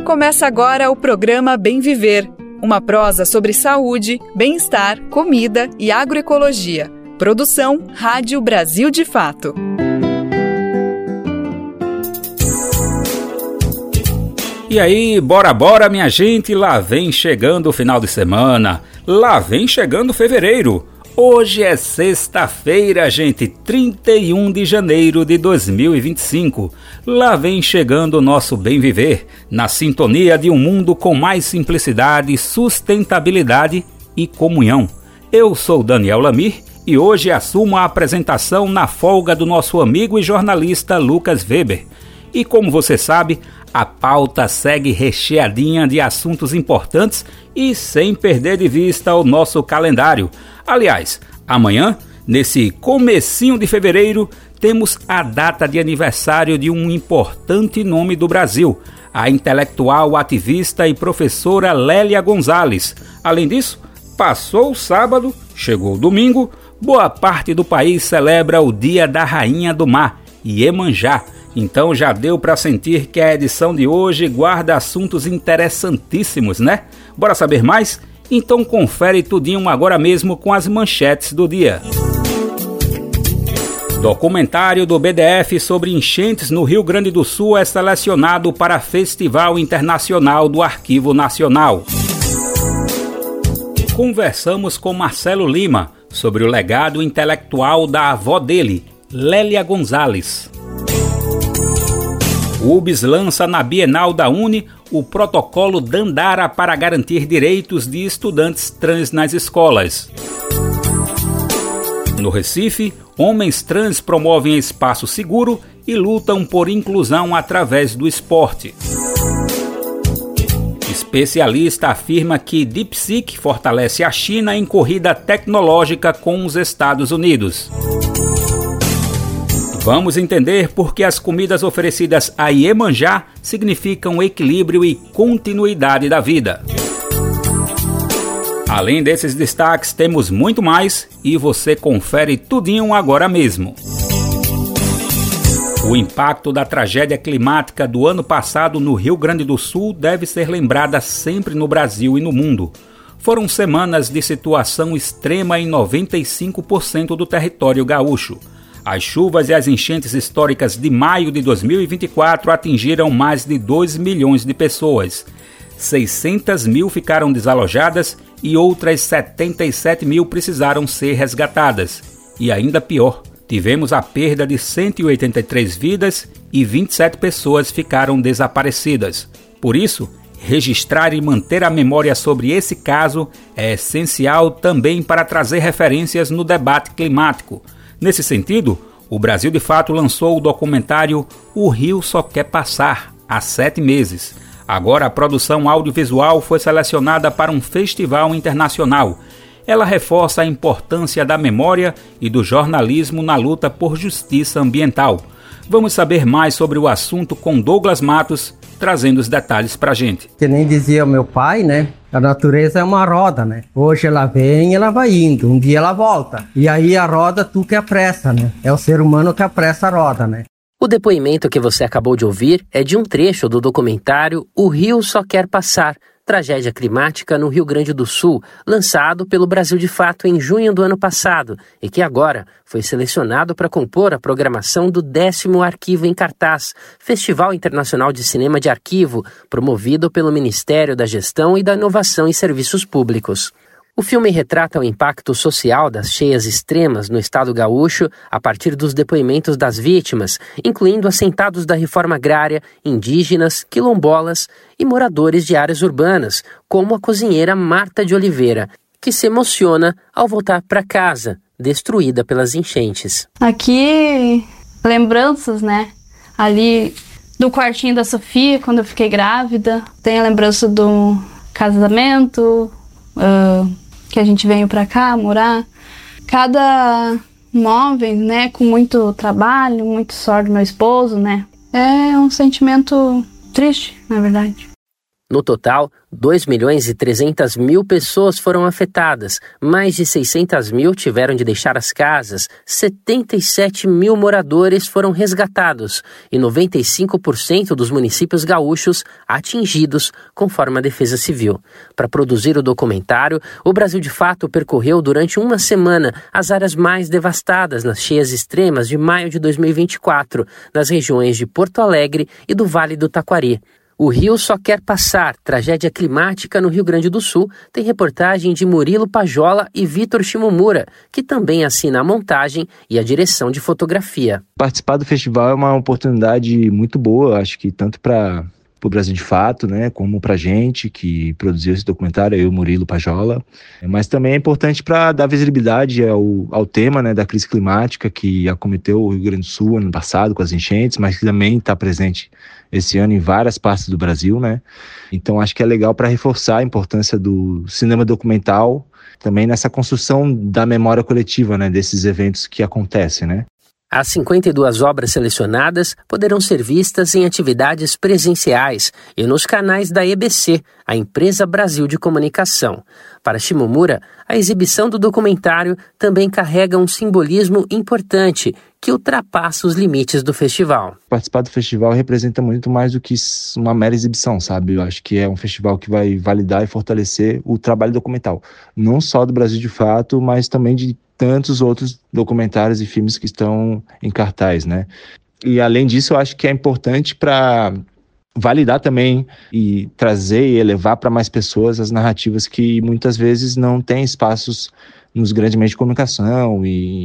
Começa agora o programa Bem Viver, uma prosa sobre saúde, bem-estar, comida e agroecologia. Produção Rádio Brasil de Fato. E aí, bora minha gente, lá vem chegando o final de semana, lá vem chegando fevereiro. Hoje é sexta-feira, gente, 31 de janeiro de 2025. Lá vem chegando o nosso Bem Viver, na sintonia de um mundo com mais simplicidade, sustentabilidade e comunhão. Eu sou Daniel Lamir e hoje assumo a apresentação na folga do nosso amigo e jornalista Lucas Weber. E como você sabe, a pauta segue recheadinha de assuntos importantes e sem perder de vista o nosso calendário. Aliás, amanhã, nesse comecinho de fevereiro, temos a data de aniversário de um importante nome do Brasil, a intelectual, ativista e professora Lélia Gonzalez. Além disso, passou o sábado, chegou o domingo, boa parte do país celebra o Dia da Rainha do Mar, Iemanjá. Então já deu para sentir que a edição de hoje guarda assuntos interessantíssimos, né? Bora saber mais? Então confere tudinho agora mesmo com as manchetes do dia. Documentário do BDF sobre enchentes no Rio Grande do Sul é selecionado para Festival Internacional do Arquivo Nacional. Conversamos com Marcelo Lima sobre o legado intelectual da avó dele, Lélia Gonzalez. O UBS lança na Bienal da Uni o protocolo Dandara para garantir direitos de estudantes trans nas escolas. No Recife, homens trans promovem espaço seguro e lutam por inclusão através do esporte. Especialista afirma que DeepSeek fortalece a China em corrida tecnológica com os Estados Unidos. Vamos entender por que as comidas oferecidas a Iemanjá significam equilíbrio e continuidade da vida. Além desses destaques, temos muito mais e você confere tudinho agora mesmo. O impacto da tragédia climática do ano passado no Rio Grande do Sul deve ser lembrada sempre no Brasil e no mundo. Foram semanas de situação extrema em 95% do território gaúcho. As chuvas e as enchentes históricas de maio de 2024 atingiram mais de 2 milhões de pessoas. 600 mil ficaram desalojadas e outras 77 mil precisaram ser resgatadas. E ainda pior, tivemos a perda de 183 vidas e 27 pessoas ficaram desaparecidas. Por isso, registrar e manter a memória sobre esse caso é essencial também para trazer referências no debate climático. Nesse sentido, o Brasil de Fato lançou o documentário O Rio Só Quer Passar, há 7 meses. Agora a produção audiovisual foi selecionada para um festival internacional. Ela reforça a importância da memória e do jornalismo na luta por justiça ambiental. Vamos saber mais sobre o assunto com Douglas Matos, trazendo os detalhes pra gente. Que nem dizia o meu pai, né? A natureza é uma roda, né? Hoje ela vem e ela vai indo, um dia ela volta. E aí a roda tu que apressa, né? É o ser humano que apressa a roda, né? O depoimento que você acabou de ouvir é de um trecho do documentário O Rio Só Quer Passar, Tragédia Climática no Rio Grande do Sul, lançado pelo Brasil de Fato em junho do ano passado e que agora foi selecionado para compor a programação do 10º Arquivo em Cartaz, Festival Internacional de Cinema de Arquivo, promovido pelo Ministério da Gestão e da Inovação em Serviços Públicos. O filme retrata o impacto social das cheias extremas no estado gaúcho a partir dos depoimentos das vítimas, incluindo assentados da reforma agrária, indígenas, quilombolas e moradores de áreas urbanas, como a cozinheira Marta de Oliveira, que se emociona ao voltar para casa, destruída pelas enchentes. Aqui, lembranças, né? Ali do quartinho da Sofia, quando eu fiquei grávida. Tem a lembrança do casamento, que a gente veio pra cá morar. Cada móvel, né, com muito trabalho, muito suor do meu esposo, né, é um sentimento triste, na verdade. No total, 2.300.000 pessoas foram afetadas, mais de 600.000 tiveram de deixar as casas, 77.000 moradores foram resgatados e 95% dos municípios gaúchos atingidos, conforme a Defesa Civil. Para produzir o documentário, o Brasil de Fato percorreu durante uma semana as áreas mais devastadas nas cheias extremas de maio de 2024, nas regiões de Porto Alegre e do Vale do Taquari. O Rio Só Quer Passar, tragédia climática no Rio Grande do Sul, tem reportagem de Murilo Pajola e Vitor Shimomura, que também assina a montagem e a direção de fotografia. Participar do festival é uma oportunidade muito boa, acho que tanto para o Brasil de Fato, né, como para a gente que produziu esse documentário, eu, Murilo Pajola, mas também é importante para dar visibilidade ao tema, né, da crise climática que acometeu o Rio Grande do Sul ano passado com as enchentes, mas que também está presente esse ano em várias partes do Brasil, né? Então acho que é legal para reforçar a importância do cinema documental também nessa construção da memória coletiva, né, desses eventos que acontecem, né? As 52 obras selecionadas poderão ser vistas em atividades presenciais e nos canais da EBC, a Empresa Brasil de Comunicação. Para Shimomura, a exibição do documentário também carrega um simbolismo importante que ultrapassa os limites do festival. Participar do festival representa muito mais do que uma mera exibição, sabe? Eu acho que é um festival que vai validar e fortalecer o trabalho documental, não só do Brasil de Fato, mas também de tantos outros documentários e filmes que estão em cartaz, né? E além disso, eu acho que é importante para validar também e trazer e elevar para mais pessoas as narrativas que muitas vezes não têm espaços nos grandes meios de comunicação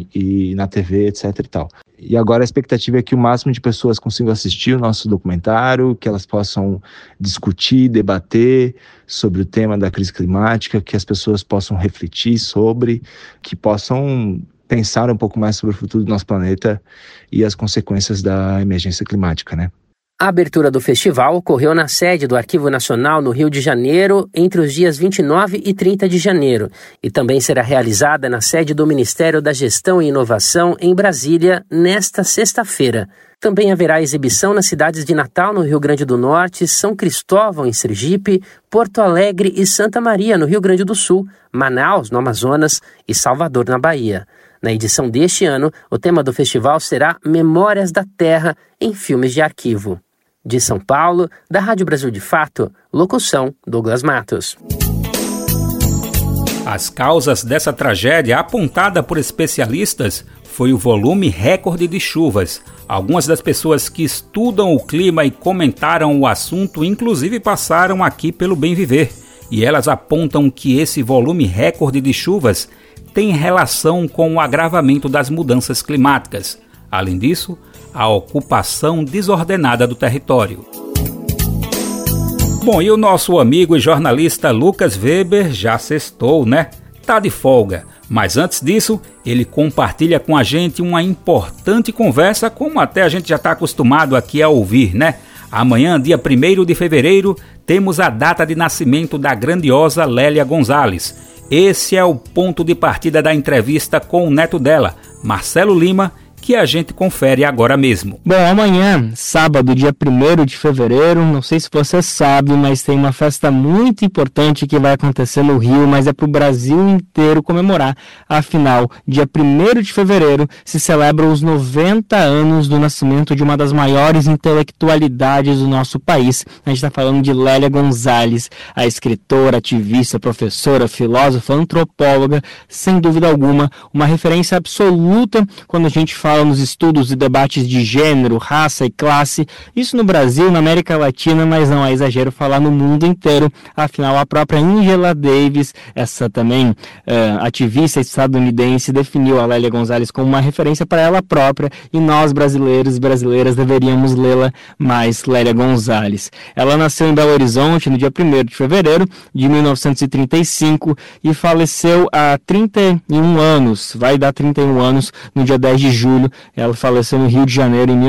e na TV, etc e tal. E agora a expectativa é que o máximo de pessoas consigam assistir o nosso documentário, que elas possam discutir, debater sobre o tema da crise climática, que as pessoas possam refletir sobre, que possam pensar um pouco mais sobre o futuro do nosso planeta e as consequências da emergência climática, né? A abertura do festival ocorreu na sede do Arquivo Nacional no Rio de Janeiro entre os dias 29 e 30 de janeiro e também será realizada na sede do Ministério da Gestão e Inovação em Brasília nesta sexta-feira. Também haverá exibição nas cidades de Natal, no Rio Grande do Norte, São Cristóvão, em Sergipe, Porto Alegre e Santa Maria, no Rio Grande do Sul, Manaus, no Amazonas e Salvador, na Bahia. Na edição deste ano, o tema do festival será Memórias da Terra em Filmes de Arquivo. De São Paulo, da Rádio Brasil de Fato, locução Douglas Matos. As causas dessa tragédia, apontada por especialistas, foi o volume recorde de chuvas. Algumas das pessoas que estudam o clima e comentaram o assunto, inclusive passaram aqui pelo Bem Viver. E elas apontam que esse volume recorde de chuvas tem relação com o agravamento das mudanças climáticas. Além disso, a ocupação desordenada do território. Bom, e o nosso amigo e jornalista Lucas Weber já sextou, né? Tá de folga, mas antes disso, ele compartilha com a gente uma importante conversa, como até a gente já está acostumado aqui a ouvir, né? Amanhã, dia 1º de fevereiro, temos a data de nascimento da grandiosa Lélia Gonzalez. Esse é o ponto de partida da entrevista com o neto dela, Marcelo Lima, que a gente confere agora mesmo. Bom, amanhã, sábado, dia 1º de fevereiro, não sei se você sabe, mas tem uma festa muito importante que vai acontecer no Rio, mas é para o Brasil inteiro comemorar. Afinal, dia 1º de fevereiro se celebram os 90 anos do nascimento de uma das maiores intelectualidades do nosso país. A gente está falando de Lélia Gonzalez, a escritora, ativista, professora, filósofa, antropóloga, sem dúvida alguma, uma referência absoluta quando a gente fala nos estudos e debates de gênero, raça e classe, isso no Brasil, na América Latina, mas não é exagero falar no mundo inteiro. Afinal, a própria Angela Davis, essa também ativista estadunidense, definiu a Lélia Gonzalez como uma referência para ela própria e nós, brasileiros e brasileiras, deveríamos lê-la mais, Lélia Gonzalez. Ela nasceu em Belo Horizonte no dia 1º de fevereiro de 1935 e faleceu há 31 anos, vai dar 31 anos no dia 10 de julho mundo. Ela faleceu no Rio de Janeiro em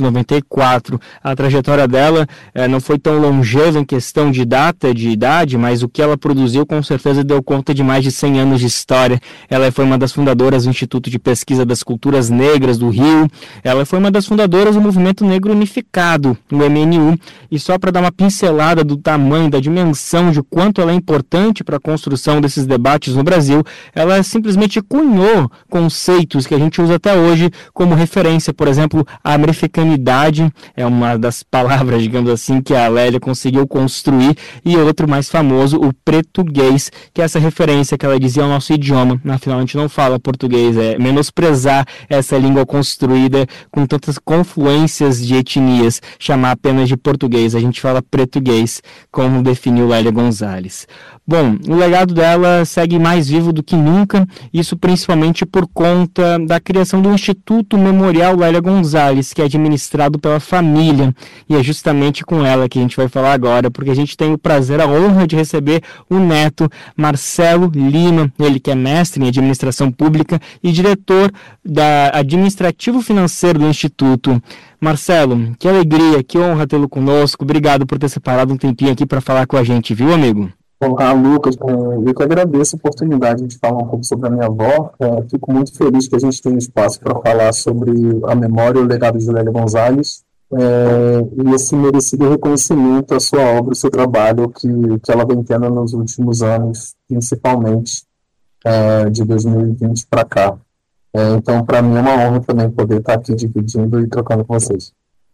1994. A trajetória dela não foi tão longeva em questão de data, de idade, mas o que ela produziu com certeza deu conta de mais de 100 anos de história. Ela foi uma das fundadoras do Instituto de Pesquisa das Culturas Negras do Rio. Ela foi uma das fundadoras do Movimento Negro Unificado, o MNU. E só para dar uma pincelada do tamanho, da dimensão, de quanto ela é importante para a construção desses debates no Brasil, ela simplesmente cunhou conceitos que a gente usa até hoje como referência. Por exemplo, a americanidade é uma das palavras, digamos assim, que a Lélia conseguiu construir, e outro mais famoso, o português, que é essa referência que ela dizia ao nosso idioma. Afinal, a gente não fala português, é menosprezar essa língua construída com tantas confluências de etnias, chamar apenas de português. A gente fala português, como definiu Lélia Gonzalez. Bom, o legado dela segue mais vivo do que nunca, isso principalmente por conta da criação do Instituto Memorial Lélia Gonzalez, que é administrado pela família, e é justamente com ela que a gente vai falar agora, porque a gente tem o prazer, a honra de receber o neto, Marcelo Lima, ele que é mestre em administração pública e diretor da administrativo financeiro do Instituto. Marcelo, que alegria, que honra tê-lo conosco, obrigado por ter separado um tempinho aqui para falar com a gente, viu, amigo? Olá, Lucas, eu que agradeço a oportunidade de falar um pouco sobre a minha avó. Fico muito feliz que a gente tenha espaço para falar sobre a memória e o legado de Lélia Gonzalez, e esse merecido reconhecimento à sua obra, ao seu trabalho que ela vem tendo nos últimos anos, principalmente de 2020 para cá. Então, para mim é uma honra também poder estar aqui dividindo e trocando com vocês.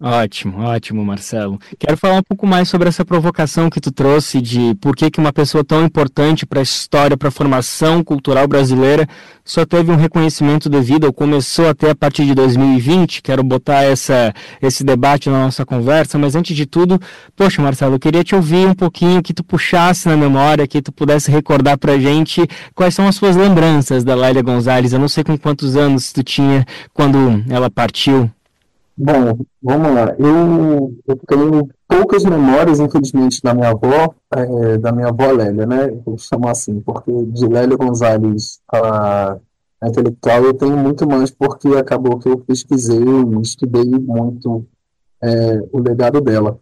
Ótimo, Marcelo. Quero falar um pouco mais sobre essa provocação que tu trouxe de por que uma pessoa tão importante para a história, para a formação cultural brasileira, só teve um reconhecimento devido ou começou até a partir de 2020. Quero botar esse debate na nossa conversa, mas antes de tudo, poxa, Marcelo, eu queria te ouvir um pouquinho, que tu puxasse na memória, que tu pudesse recordar pra gente quais são as suas lembranças da Lélia Gonzalez. Eu não sei com quantos anos tu tinha quando ela partiu. Bom, vamos lá. Eu tenho poucas memórias, infelizmente, da minha avó Lélia, né? Vou chamar assim, porque de Lélia Gonzalez, a intelectual, eu tenho muito mais, porque acabou que eu pesquisei e estudei muito o legado dela.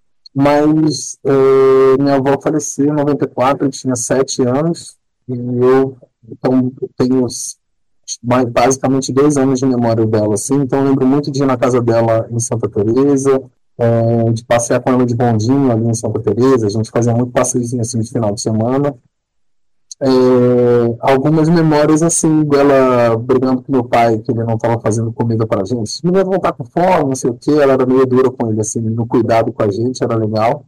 Mas minha avó faleceu em 94, eu tinha 7 anos, e eu tenho basicamente 2 anos de memória dela, assim, então eu lembro muito de ir na casa dela em Santa Teresa, de passear com ela de bondinho ali em Santa Teresa. A gente fazia muito passeiozinho assim de final de semana. Algumas memórias assim dela brigando com meu pai, que ele não estava fazendo comida para a gente. Me lembro de voltar com fome, não sei o que, ela era meio dura com ele, assim, no cuidado com a gente, era legal.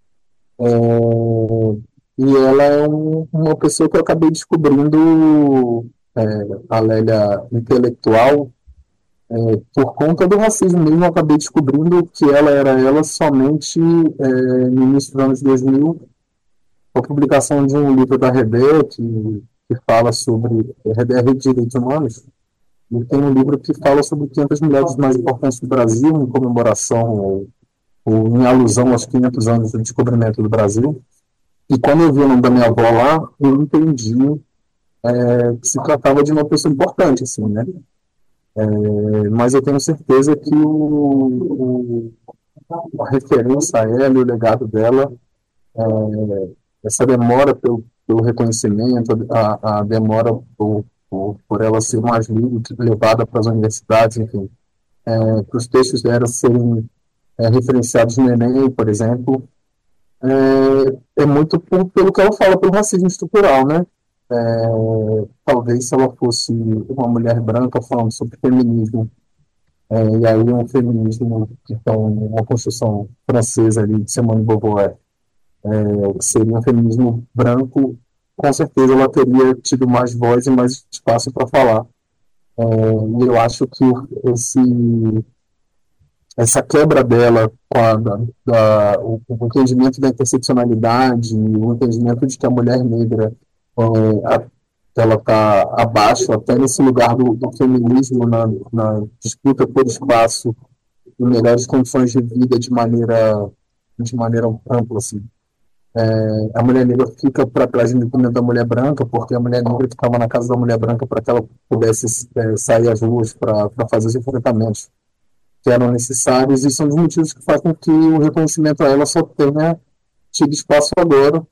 E ela é uma pessoa que eu acabei descobrindo, a Lélia intelectual, por conta do racismo mesmo. Eu acabei descobrindo que ela era ela somente no início dos anos 2000, a publicação de um livro da Rebé, que fala sobre Rebé de Direitos Humanos, e tem um livro que fala sobre 500 mulheres mais importantes do Brasil, em comemoração ou em alusão aos 500 anos do descobrimento do Brasil. E quando eu vi o nome da minha avó lá, eu entendi que se tratava de uma pessoa importante, assim, né? Mas eu tenho certeza que a referência a ela e o legado dela, essa demora pelo reconhecimento, a demora por ela ser mais levada para as universidades, enfim, para os textos dela serem referenciados no Enem, por exemplo, é muito pelo que ela fala, pelo racismo estrutural, né? Talvez se ela fosse uma mulher branca falando sobre feminismo, e aí um feminismo que tem uma construção francesa ali de Simone de Beauvoir, que seria um feminismo branco, com certeza ela teria tido mais voz e mais espaço para falar. E eu acho que essa quebra dela com o entendimento da interseccionalidade, o entendimento de que a mulher negra ela está abaixo, até nesse lugar do feminismo, na disputa por espaço e melhores condições de vida de maneira ampla, assim. A mulher negra fica para trás em detrimento da mulher branca, porque a mulher negra ficava na casa da mulher branca para que ela pudesse sair às ruas para fazer os enfrentamentos que eram necessários, e são os motivos que fazem com que o reconhecimento a ela só tenha tido espaço agora.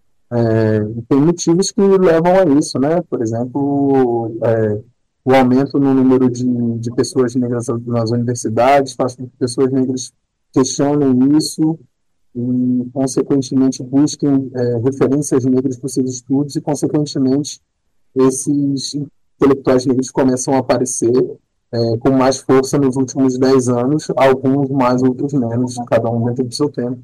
Tem motivos que levam a isso, né? Por exemplo, o aumento no número de pessoas negras nas universidades faz com que pessoas negras questionem isso e, consequentemente, busquem referências negras para os seus estudos, e, consequentemente, esses intelectuais negros começam a aparecer com mais força nos últimos 10 anos, alguns mais, outros menos, cada um dentro do seu tempo.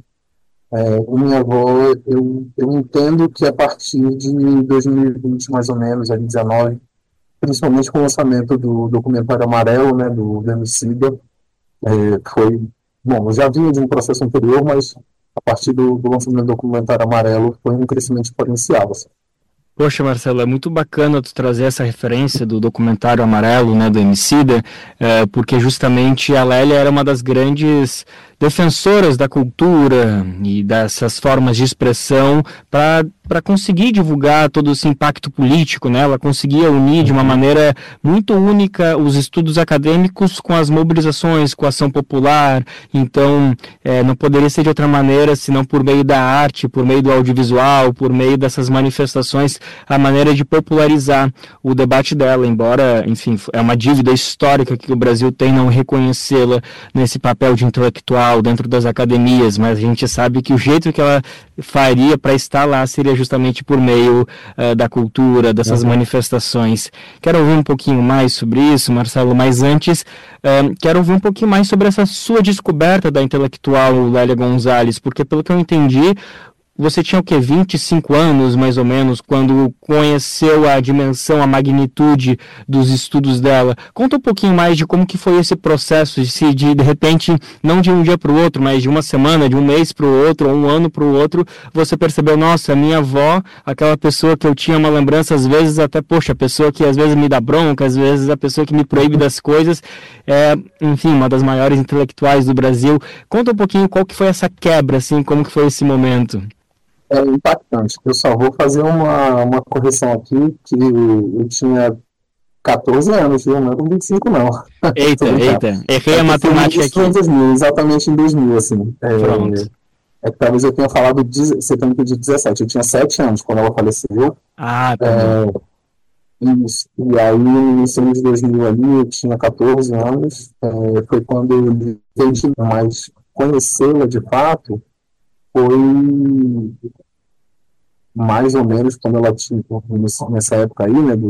Minha avó, eu entendo que a partir de 2020, mais ou menos, 2019, principalmente com o lançamento do documentário Amarelo, né, do Emicida, foi... Bom, eu já vinha de um processo anterior, mas a partir do lançamento do documentário Amarelo foi um crescimento exponencial, assim. Poxa, Marcelo, é muito bacana tu trazer essa referência do documentário Amarelo, né, do Emicida, porque justamente a Lélia era uma das grandes defensoras da cultura e dessas formas de expressão para conseguir divulgar todo esse impacto político, né? Ela conseguia unir de uma maneira muito única os estudos acadêmicos com as mobilizações, com a ação popular. Então, não poderia ser de outra maneira senão por meio da arte, por meio do audiovisual, por meio dessas manifestações, a maneira de popularizar o debate dela, embora, enfim, é uma dívida histórica que o Brasil tem não reconhecê-la nesse papel de intelectual dentro das academias, mas a gente sabe que o jeito que ela faria para estar lá seria justamente por meio da cultura, dessas manifestações. Quero ouvir um pouquinho mais sobre isso, Marcelo, mas antes quero ouvir um pouquinho mais sobre essa sua descoberta da intelectual Lélia Gonzalez, porque pelo que eu entendi, você tinha o quê? 25 anos, mais ou menos, quando conheceu a dimensão, a magnitude dos estudos dela. Conta um pouquinho mais de como que foi esse processo, de repente, não de um dia para o outro, mas de uma semana, de um mês para o outro, ou um ano para o outro, você percebeu, nossa, minha avó, aquela pessoa que eu tinha uma lembrança, às vezes até, poxa, a pessoa que às vezes me dá bronca, às vezes a pessoa que me proíbe das coisas, enfim, uma das maiores intelectuais do Brasil. Conta um pouquinho qual que foi essa quebra, assim, como que foi esse momento. É impactante. Eu só vou fazer uma correção aqui, que eu tinha 14 anos, viu? Não é com 25, não. Eita, errei a matemática aqui. Em 2000, exatamente em 2000, assim. Pronto. Talvez eu tenha falado, você tem que pedir 17. Eu tinha 7 anos quando ela faleceu. Tá. Isso. E aí, no início de 2000 ali, eu tinha 14 anos. Foi quando eu entendi, mas conhecê-la de fato foi mais ou menos quando ela tinha, nessa época aí, né,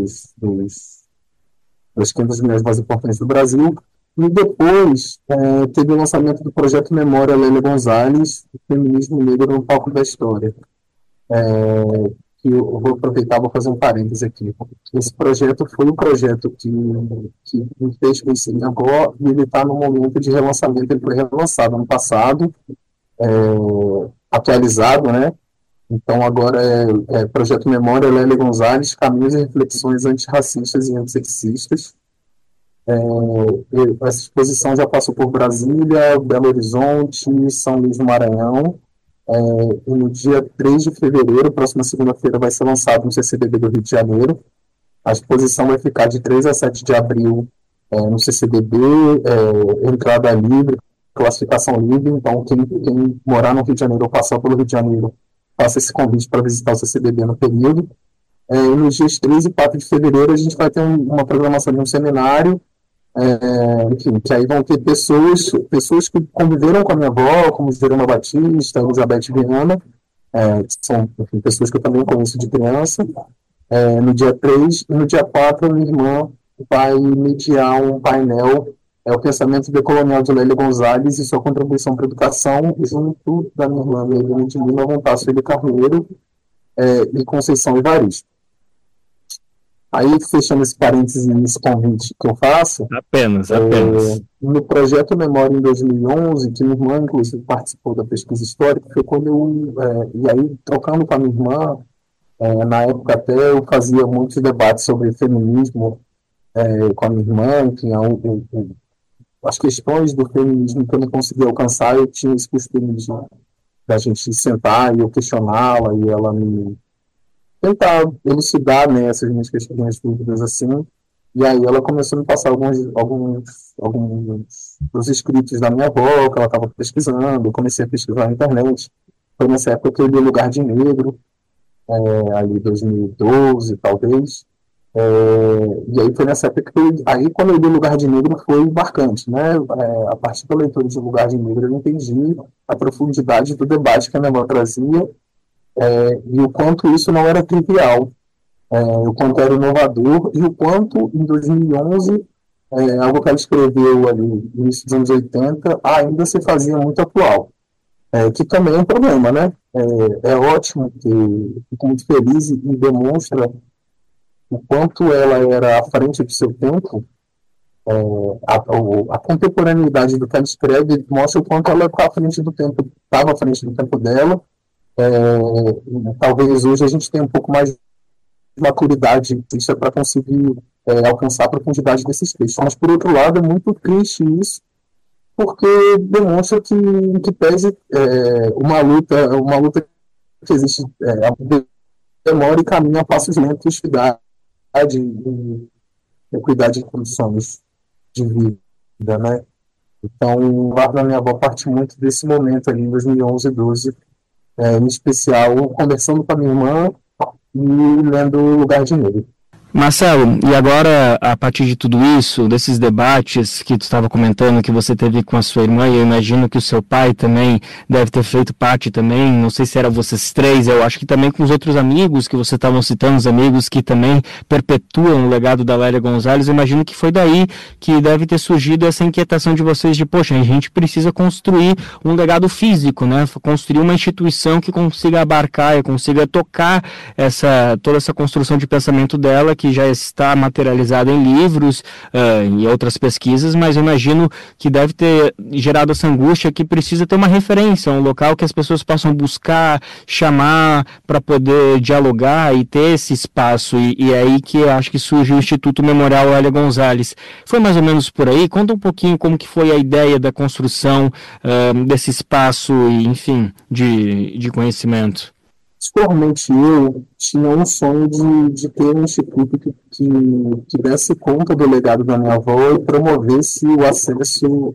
das 500 mulheres mais importantes do Brasil. E depois teve o lançamento do projeto Memória Lélia Gonzalez, o feminismo negro no palco da história. Que eu vou aproveitar e vou fazer um parêntese aqui. Esse projeto foi um projeto que me fez conhecer minha avó, e ele está no momento de relançamento. Ele foi relançado ano passado, atualizado, né? Então agora Projeto Memória Lélia Gonzalez, Caminhos e Reflexões Antirracistas e Antissexistas. Essa exposição já passou por Brasília, Belo Horizonte, São Luís do Maranhão, e no dia 3 de fevereiro, próxima segunda-feira, vai ser lançado no CCBB do Rio de Janeiro. A exposição vai ficar de 3 a 7 de abril no CCBB, entrada livre, classificação livre. Então quem morar no Rio de Janeiro ou passar pelo Rio de Janeiro, faça esse convite para visitar o CCBB no período. E nos dias 3 e 4 de fevereiro a gente vai ter uma programação de um seminário, enfim, que aí vão ter pessoas que conviveram com a minha avó, como Jerônimo Batista, Elizabeth Viana, que são, enfim, pessoas que eu também conheço de criança. No dia 3 e no dia 4 a minha irmã vai mediar um painel, o pensamento decolonial de Lélia Gonzalez e sua contribuição para a educação, junto da minha irmã Melina de Lima, vão estar Sueli Carneiro e Conceição Evaristo. Aí, fechando esse parênteses nesse convite que eu faço, apenas. No projeto Memória em 2011, que minha irmã, inclusive, participou da pesquisa histórica, foi quando e aí, trocando com a minha irmã, na época até eu fazia muitos debates sobre feminismo com a minha irmã, enfim, as questões do feminismo que eu não conseguia alcançar, eu tinha esse costume da gente sentar e eu questioná-la e ela me tentar elucidar, né, essas minhas dúvidas assim. E aí ela começou a me passar alguns dos escritos da minha avó que ela estava pesquisando. Eu comecei a pesquisar na internet. Foi nessa época que eu li Lugar de Negro, ali 2012 talvez. E aí foi nessa época que aí quando eu li Lugar de Negro foi marcante, né? A partir da leitura de Lugar de Negro eu entendi a profundidade do debate que a minha avó trazia, e o quanto isso não era trivial, o quanto era inovador e o quanto em 2011 algo que ela escreveu ali no início dos anos 80 ainda se fazia muito atual, que também é um problema, né? É ótimo, que fico muito feliz e demonstra o quanto ela era à frente do seu tempo. A contemporaneidade do que ela escreve mostra o quanto ela está à frente do tempo, estava à frente do tempo dela. Talvez hoje a gente tenha um pouco mais de maturidade para conseguir alcançar a profundidade desses textos. Mas, por outro lado, é muito triste isso, porque demonstra que pese uma luta que existe, demora e caminha a passos lentos de cuidar de condições de vida, né? Então, a minha avó parte muito desse momento ali em 2011 e 2012, em especial conversando com a minha irmã e lendo Lugar de Negro. Marcelo, e agora, a partir de tudo isso, desses debates que tu estava comentando, que você teve com a sua irmã, e eu imagino que o seu pai também deve ter feito parte também, não sei se era vocês três, eu acho que também com os outros amigos que você estava citando, os amigos que também perpetuam o legado da Lélia Gonzalez, eu imagino que foi daí que deve ter surgido essa inquietação de vocês de, poxa, a gente precisa construir um legado físico, né? Construir uma instituição que consiga abarcar e consiga tocar toda essa construção de pensamento dela, que já está materializada em livros e outras pesquisas, mas eu imagino que deve ter gerado essa angústia que precisa ter uma referência, um local que as pessoas possam buscar, chamar para poder dialogar e ter esse espaço, e é aí que eu acho que surge o Instituto Memorial Lélia Gonzalez. Foi mais ou menos por aí? Conta um pouquinho como que foi a ideia da construção desse espaço, enfim, de conhecimento. Particularmente eu tinha um sonho de ter um instituto que desse conta do legado da minha avó e promovesse o acesso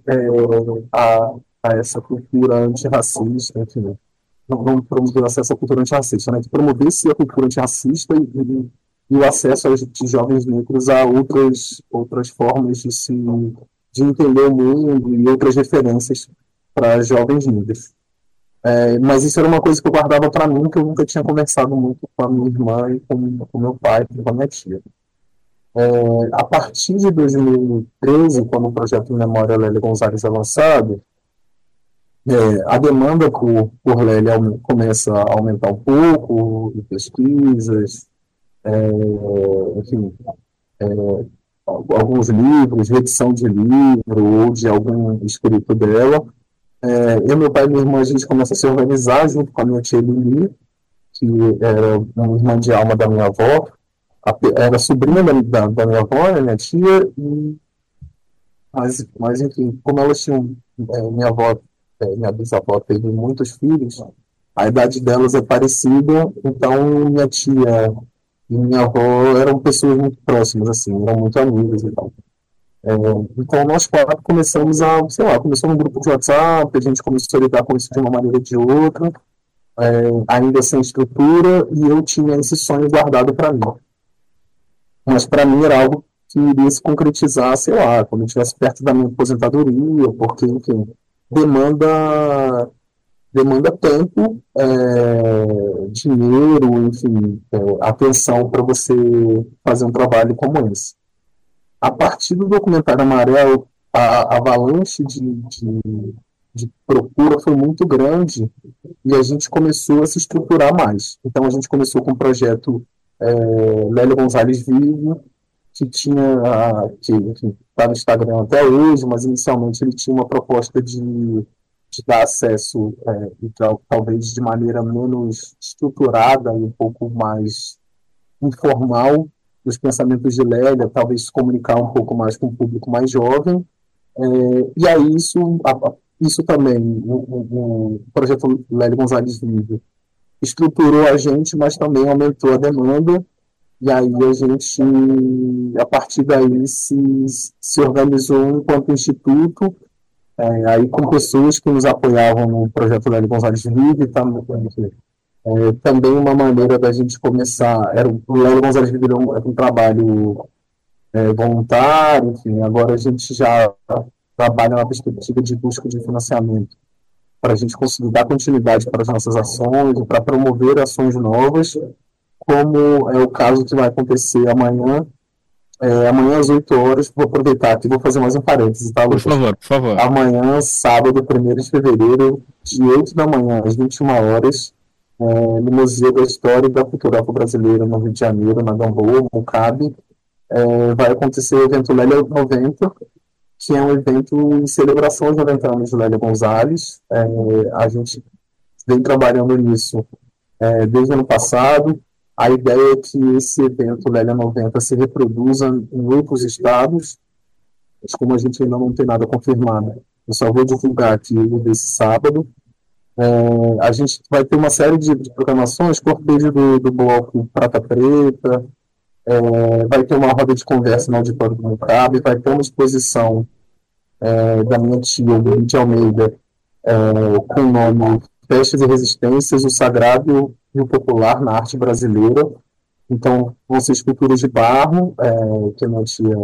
a essa cultura antirracista, enfim, não promover o acesso à cultura antirracista, né, que promovesse a cultura antirracista e o acesso de jovens negros a outras formas de entender o mundo e outras referências para jovens negros. Mas isso era uma coisa que eu guardava para mim, que eu nunca tinha conversado muito com a minha irmã e com meu pai, com a minha tia. A partir de 2013, quando o projeto Memória Lélia Gonzalez é lançado, a demanda por Lélia começa a aumentar um pouco, de pesquisas, enfim, alguns livros, reedição de livro ou de algum escrito dela. Eu, meu pai e minha irmã, a gente começa a se organizar junto com a minha tia Lili, que era uma irmã de alma da minha avó, era sobrinha da minha avó, né, minha tia, mas enfim, como elas tinham, minha bisavó teve muitos filhos, a idade delas é parecida, então minha tia e minha avó eram pessoas muito próximas, assim, eram muito amigas e tal. Então nós quatro começamos começou um grupo de WhatsApp, a gente começou a lidar com isso de uma maneira ou de outra, ainda sem estrutura, e eu tinha esse sonho guardado para mim. Mas para mim era algo que iria se concretizar, quando eu estivesse perto da minha aposentadoria, porque, enfim, demanda tempo, dinheiro, enfim, atenção para você fazer um trabalho como esse. A partir do documentário Amarelo, a avalanche de procura foi muito grande e a gente começou a se estruturar mais. Então, a gente começou com o projeto Lélia Gonzalez Vive, que está no Instagram até hoje, mas inicialmente ele tinha uma proposta de dar acesso, talvez de maneira menos estruturada e um pouco mais informal, dos pensamentos de Lélia, talvez se comunicar um pouco mais com o público mais jovem. E aí isso, isso também, o projeto Lélio Gonzalez Livre estruturou a gente, mas também aumentou a demanda, e aí a gente, a partir daí, se organizou enquanto instituto, aí com pessoas que nos apoiavam no projeto Lélio Gonzalez Livre, também uma maneira da gente começar, o Lélio Gonzalez Livre era um trabalho voluntário, enfim, agora a gente já trabalha na perspectiva de busca de financiamento para a gente conseguir dar continuidade para as nossas ações, para promover ações novas, como é o caso que vai acontecer amanhã. Amanhã às 8 horas, vou aproveitar aqui, vou fazer mais um parênteses, tá, Lucas? Por favor. Amanhã, sábado, 1º de fevereiro, de 8 da manhã às 21 horas, no Museu da História e da Cultura Afro-Brasileira, no Rio de Janeiro, na Gamboa, no CAB, vai acontecer o evento Lélia 90, que é um evento em celebração aos 90 anos de Lélia Gonzalez. A gente vem trabalhando nisso desde o ano passado. A ideia é que esse evento Lélia 90 se reproduza em outros estados, mas como a gente ainda não tem nada confirmado, eu só vou divulgar aqui o desse sábado. A gente vai ter uma série de programações, cortejo do bloco Prata Preta, vai ter uma roda de conversa no auditório do Mucabe, vai ter uma exposição da minha tia, de Almeida, com o nome Festas e Resistências, o Sagrado e o Popular na Arte Brasileira. Então, vão ser esculturas de barro, que a minha tia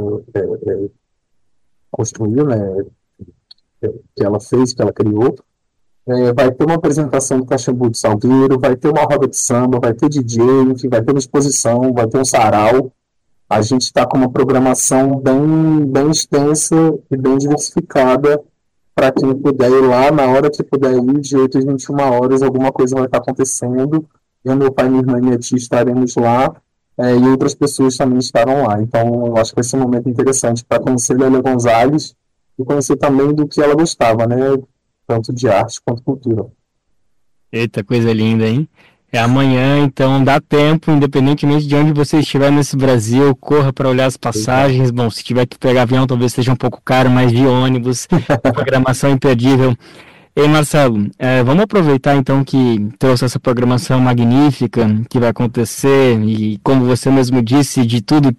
construiu, né, que ela fez, que ela criou. Vai ter uma apresentação do Caxambu de Salgueiro, vai ter uma roda de samba, vai ter DJ, enfim, vai ter uma exposição, vai ter um sarau. A gente está com uma programação bem extensa e bem diversificada para quem puder ir lá, na hora que puder ir, de 8 às 21 horas, alguma coisa vai estar acontecendo. Eu, meu pai, minha irmã e minha tia estaremos lá, e outras pessoas também estarão lá. Então, eu acho que vai ser um momento interessante para conhecer Lélia Gonzalez e conhecer também do que ela gostava, né? Tanto de arte quanto cultura. Eita, coisa linda, hein? É amanhã, então dá tempo, independentemente de onde você estiver nesse Brasil, corra para olhar as passagens. Bom, se tiver que pegar avião, talvez seja um pouco caro, mas de ônibus, programação imperdível. Ei, Marcelo, vamos aproveitar então que trouxe essa programação magnífica que vai acontecer e, como você mesmo disse, de tudo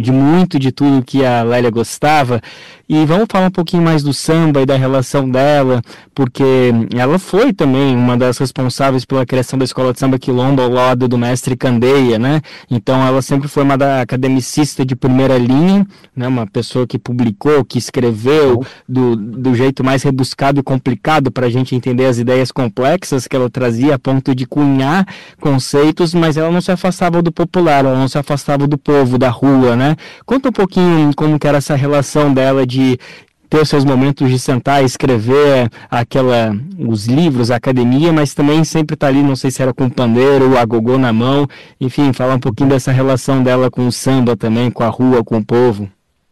que a Lélia gostava, e vamos falar um pouquinho mais do samba e da relação dela, porque ela foi também uma das responsáveis pela criação da Escola de Samba Quilombo ao lado do mestre Candeia, né? Então ela sempre foi uma academicista de primeira linha, né? Uma pessoa que publicou, que escreveu do jeito mais rebuscado e complicado para a gente entender as ideias complexas que ela trazia, a ponto de cunhar conceitos, mas ela não se afastava do popular, ela não se afastava do povo, da rua, né? Conta um pouquinho como que era essa relação dela de ter os seus momentos de sentar e escrever os livros, a academia, mas também sempre tá ali, não sei se era com o pandeiro ou a gogô na mão, enfim, falar um pouquinho dessa relação dela com o samba também, com a rua, com o povo.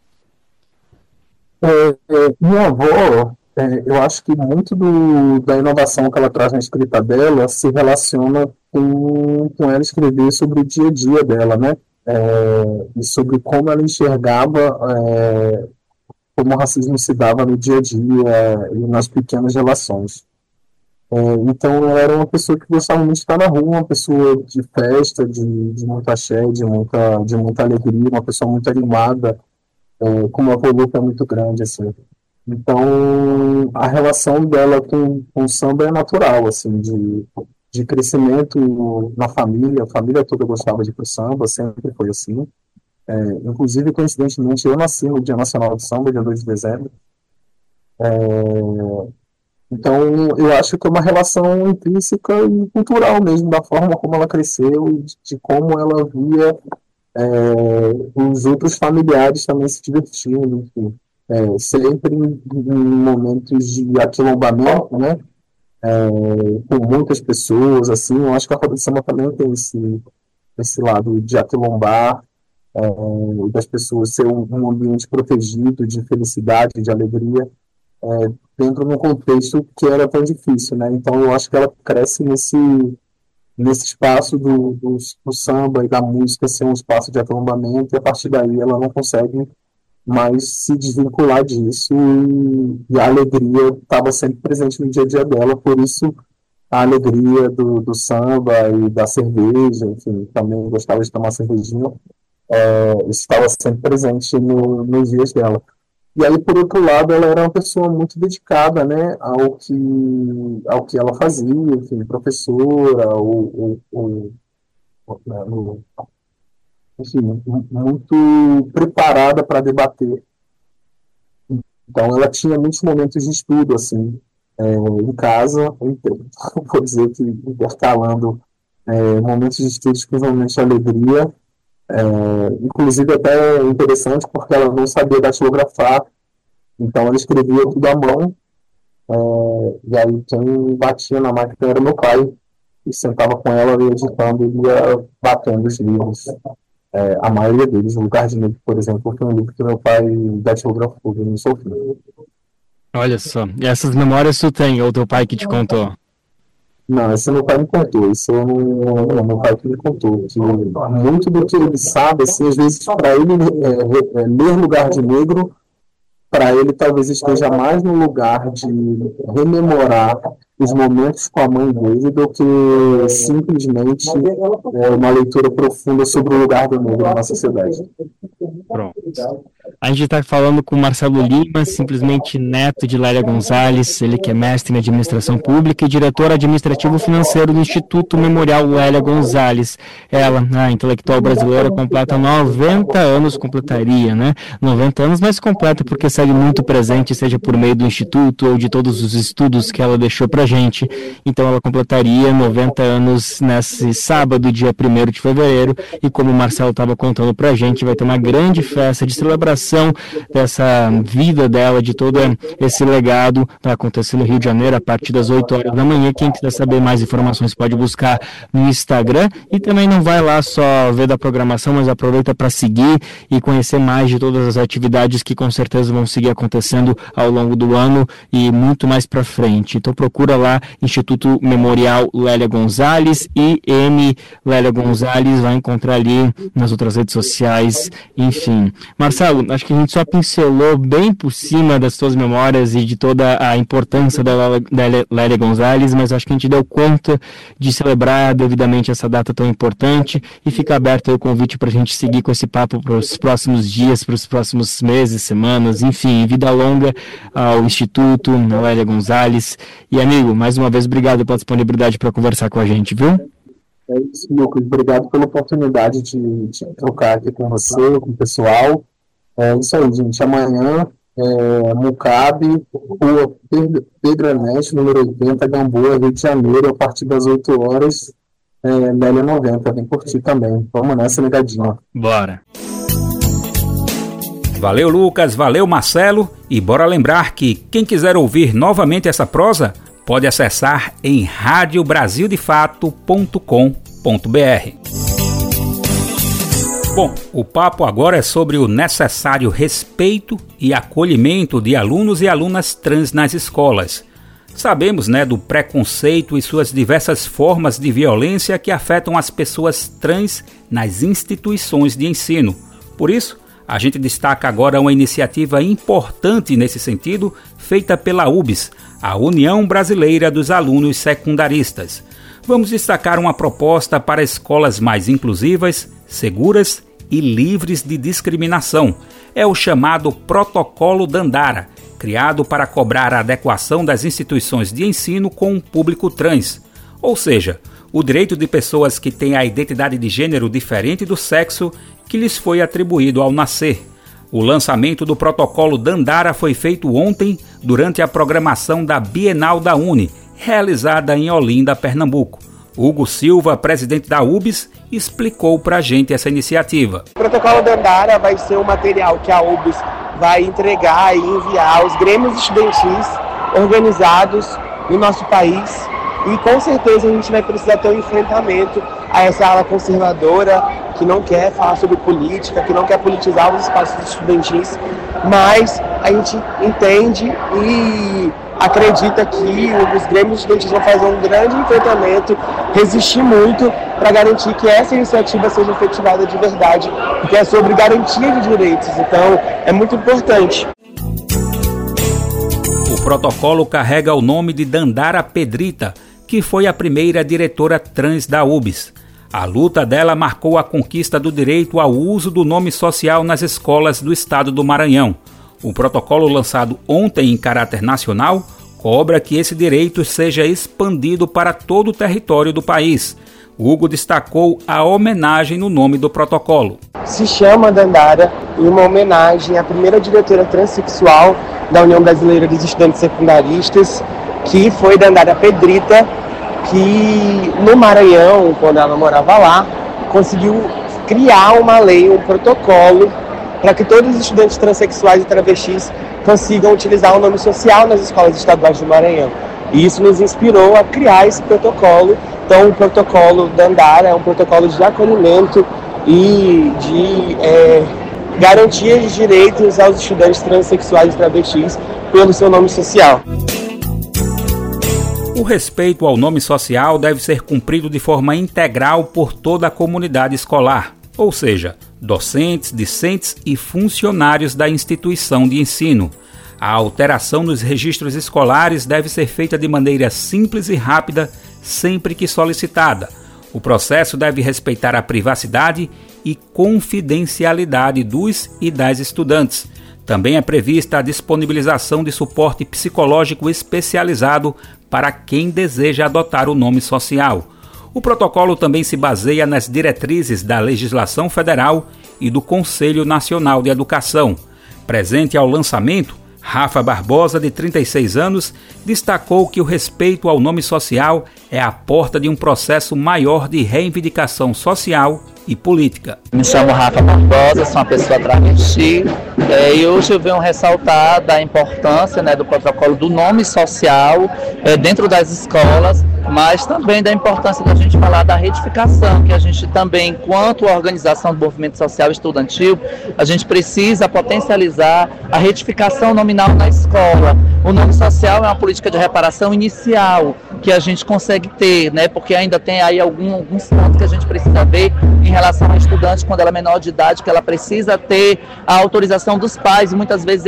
Minha avó, eu acho que muito da inovação que ela traz na escrita dela se relaciona com ela escrever sobre o dia a dia dela, né? E sobre como ela enxergava como o racismo se dava no dia a dia e nas pequenas relações. Então, ela era uma pessoa que gostava muito de estar na rua, uma pessoa de festa, de muito axé, de muita alegria, uma pessoa muito animada, com uma volúpia muito grande, assim. Então, a relação dela com o samba é natural, assim, de crescimento na família. A família toda gostava de ir pro samba, sempre foi assim. Inclusive, coincidentemente, eu nasci no Dia Nacional do Samba, dia 2 de dezembro. Então, eu acho que é uma relação intrínseca e cultural mesmo, da forma como ela cresceu e de como ela via os outros familiares também se divertindo, enfim. Sempre em momentos de aquilombamento, né? Com muitas pessoas, assim. Eu acho que a roda de samba também tem esse lado de aquilombar, das pessoas ser um ambiente protegido de felicidade, de alegria, dentro de um contexto que era tão difícil, né? Então eu acho que ela cresce nesse espaço do samba e da música ser um espaço de aquilombamento, e a partir daí ela não consegue mas se desvincular disso, e a alegria estava sempre presente no dia a dia dela, por isso a alegria do samba e da cerveja, enfim, também gostava de tomar cervejinha, isso estava sempre presente nos dias dela. E aí, por outro lado, ela era uma pessoa muito dedicada, né, ao que ela fazia, enfim, professora, enfim, muito preparada para debater. Então, ela tinha muitos momentos de estudo, assim, em casa, vou dizer que intercalando momentos de estudo com momentos de alegria. Inclusive até interessante porque ela não sabia datilografar, então ela escrevia tudo à mão, e aí quem batia na máquina era meu pai, e sentava com ela editando e ia batendo os livros, a maioria deles. O Lugar de Negro, por exemplo, foi um livro que meu pai datilografou, eu não sou filho. Olha só, e essas memórias tu tem, ou teu pai que te contou? Não, esse meu pai me contou, isso não, meu pai que me contou. Que muito do que ele sabe, assim, às vezes, para ele, ler Lugar de Negro, para ele talvez esteja mais no lugar de rememorar os momentos com a mãe dele do que simplesmente uma leitura profunda sobre o lugar do negro na sociedade. Pronto. A gente está falando com o Marcelo Lima, simplesmente neto de Lélia Gonzalez, ele que é mestre em administração pública e diretor administrativo financeiro do Instituto Memorial Lélia Gonzalez. Ela, a intelectual brasileira, completa 90 anos, completaria, né? 90 anos, mas completa porque segue muito presente, seja por meio do Instituto ou de todos os estudos que ela deixou pra gente. Então ela completaria 90 anos nesse sábado, dia 1º de fevereiro, e como o Marcelo estava contando pra gente, vai ter uma grande festa de celebração dessa vida dela, de todo esse legado, vai acontecer no Rio de Janeiro a partir das 8 horas da manhã. Quem quiser saber mais informações pode buscar no Instagram, e também não vai lá só ver da programação, mas aproveita para seguir e conhecer mais de todas as atividades que com certeza vão seguir acontecendo ao longo do ano e muito mais para frente. Então procura lá Instituto Memorial Lélia Gonzalez, IM Lélia Gonzalez, vai encontrar ali nas outras redes sociais, enfim. Marcelo, acho que a gente só pincelou bem por cima das suas memórias e de toda a importância da Lélia Gonzalez, mas acho que a gente deu conta de celebrar devidamente essa data tão importante, e fica aberto aí o convite para a gente seguir com esse papo para os próximos dias, para os próximos meses, semanas, enfim, vida longa ao Instituto, a Lélia Gonzalez. E amigo, mais uma vez, obrigado pela disponibilidade para conversar com a gente, viu? É isso, Lucas. Obrigado pela oportunidade de trocar aqui com você, com o pessoal. É isso aí, gente. Amanhã, Mucabe, Rua Pedro Ernesto, número 80, Gamboa, Rio de Janeiro, a partir das 8 horas, Lélia 90. Vem curtir também. Vamos nessa ligadinha. Bora. Valeu, Lucas. Valeu, Marcelo. E bora lembrar que quem quiser ouvir novamente essa prosa pode acessar em radiobrasildefato.com.br. Bom, o papo agora é sobre o necessário respeito e acolhimento de alunos e alunas trans nas escolas. Sabemos, do preconceito e suas diversas formas de violência que afetam as pessoas trans nas instituições de ensino. Por isso, a gente destaca agora uma iniciativa importante nesse sentido, feita pela UBS, a União Brasileira dos Alunos Secundaristas. Vamos destacar uma proposta para escolas mais inclusivas, seguras e livres de discriminação. É o chamado Protocolo Dandara, criado para cobrar a adequação das instituições de ensino com o público trans, ou seja, o direito de pessoas que têm a identidade de gênero diferente do sexo que lhes foi atribuído ao nascer. O lançamento do Protocolo Dandara foi feito ontem durante a programação da Bienal da Uni, realizada em Olinda, Pernambuco. Hugo Silva, presidente da UBS, explicou para a gente essa iniciativa. O Protocolo Dandara vai ser um material que a UBS vai entregar e enviar aos grêmios estudantis organizados no nosso país, e com certeza a gente vai precisar ter um enfrentamento a essa ala conservadora que não quer falar sobre política, que não quer politizar os espaços estudantis, mas a gente entende e acredita que os grêmios estudantis vão fazer um grande enfrentamento, resistir muito para garantir que essa iniciativa seja efetivada de verdade, porque é sobre garantia de direitos, então é muito importante. O protocolo carrega o nome de Dandara Pedrita, que foi a primeira diretora trans da UBS. A luta dela marcou a conquista do direito ao uso do nome social nas escolas do estado do Maranhão. O protocolo lançado ontem em caráter nacional cobra que esse direito seja expandido para todo o território do país. Hugo destacou a homenagem no nome do protocolo. Se chama Dandara em uma homenagem à primeira diretora transexual da União Brasileira dos Estudantes Secundaristas, que foi Dandara Pedrita, que no Maranhão, quando ela morava lá, conseguiu criar uma lei, um protocolo, para que todos os estudantes transexuais e travestis consigam utilizar o nome social nas escolas estaduais do Maranhão. E isso nos inspirou a criar esse protocolo. Então, o protocolo Dandara é um protocolo de acolhimento e de garantia de direitos aos estudantes transexuais e travestis pelo seu nome social. O respeito ao nome social deve ser cumprido de forma integral por toda a comunidade escolar, ou seja, docentes, discentes e funcionários da instituição de ensino. A alteração nos registros escolares deve ser feita de maneira simples e rápida, sempre que solicitada. O processo deve respeitar a privacidade e confidencialidade dos e das estudantes. Também é prevista a disponibilização de suporte psicológico especializado para quem deseja adotar o nome social. O protocolo também se baseia nas diretrizes da legislação federal e do Conselho Nacional de Educação. Presente ao lançamento, Rafa Barbosa, de 36 anos, destacou que o respeito ao nome social é a porta de um processo maior de reivindicação social e política. Me chamo Rafa Barbosa, sou uma pessoa travesti e hoje eu venho ressaltar da importância, do protocolo do nome social dentro das escolas, mas também da importância da gente falar da retificação, que a gente também, enquanto organização do movimento social estudantil, a gente precisa potencializar a retificação nominal na escola. O nome social é uma política de reparação inicial que a gente consegue ter, porque ainda tem aí alguns pontos que a gente precisa ver em relação à estudante quando ela é menor de idade, que ela precisa ter a autorização dos pais, e muitas vezes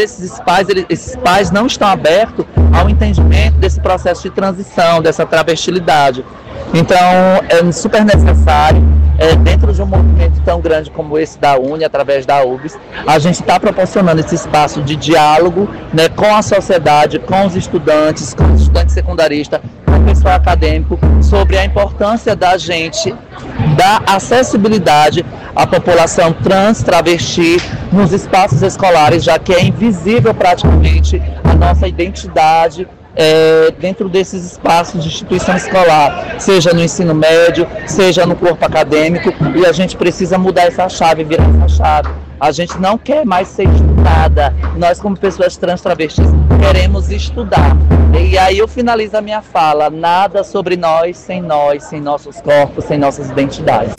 esses pais não estão abertos ao entendimento desse processo de transição, dessa travestilidade. Então, é super necessário, dentro de um movimento tão grande como esse da UNE, através da UBS, a gente está proporcionando esse espaço de diálogo, com a sociedade, com os estudantes secundaristas, com o pessoal acadêmico, sobre a importância da gente dar acessibilidade à população trans, travesti, nos espaços escolares, já que é invisível praticamente a nossa identidade dentro desses espaços de instituição escolar, seja no ensino médio, seja no corpo acadêmico, e a gente precisa mudar essa chave, virar essa chave. A gente não quer mais ser estudada, nós como pessoas trans travestis queremos estudar. E aí eu finalizo a minha fala: nada sobre nós, sem nossos corpos, sem nossas identidades.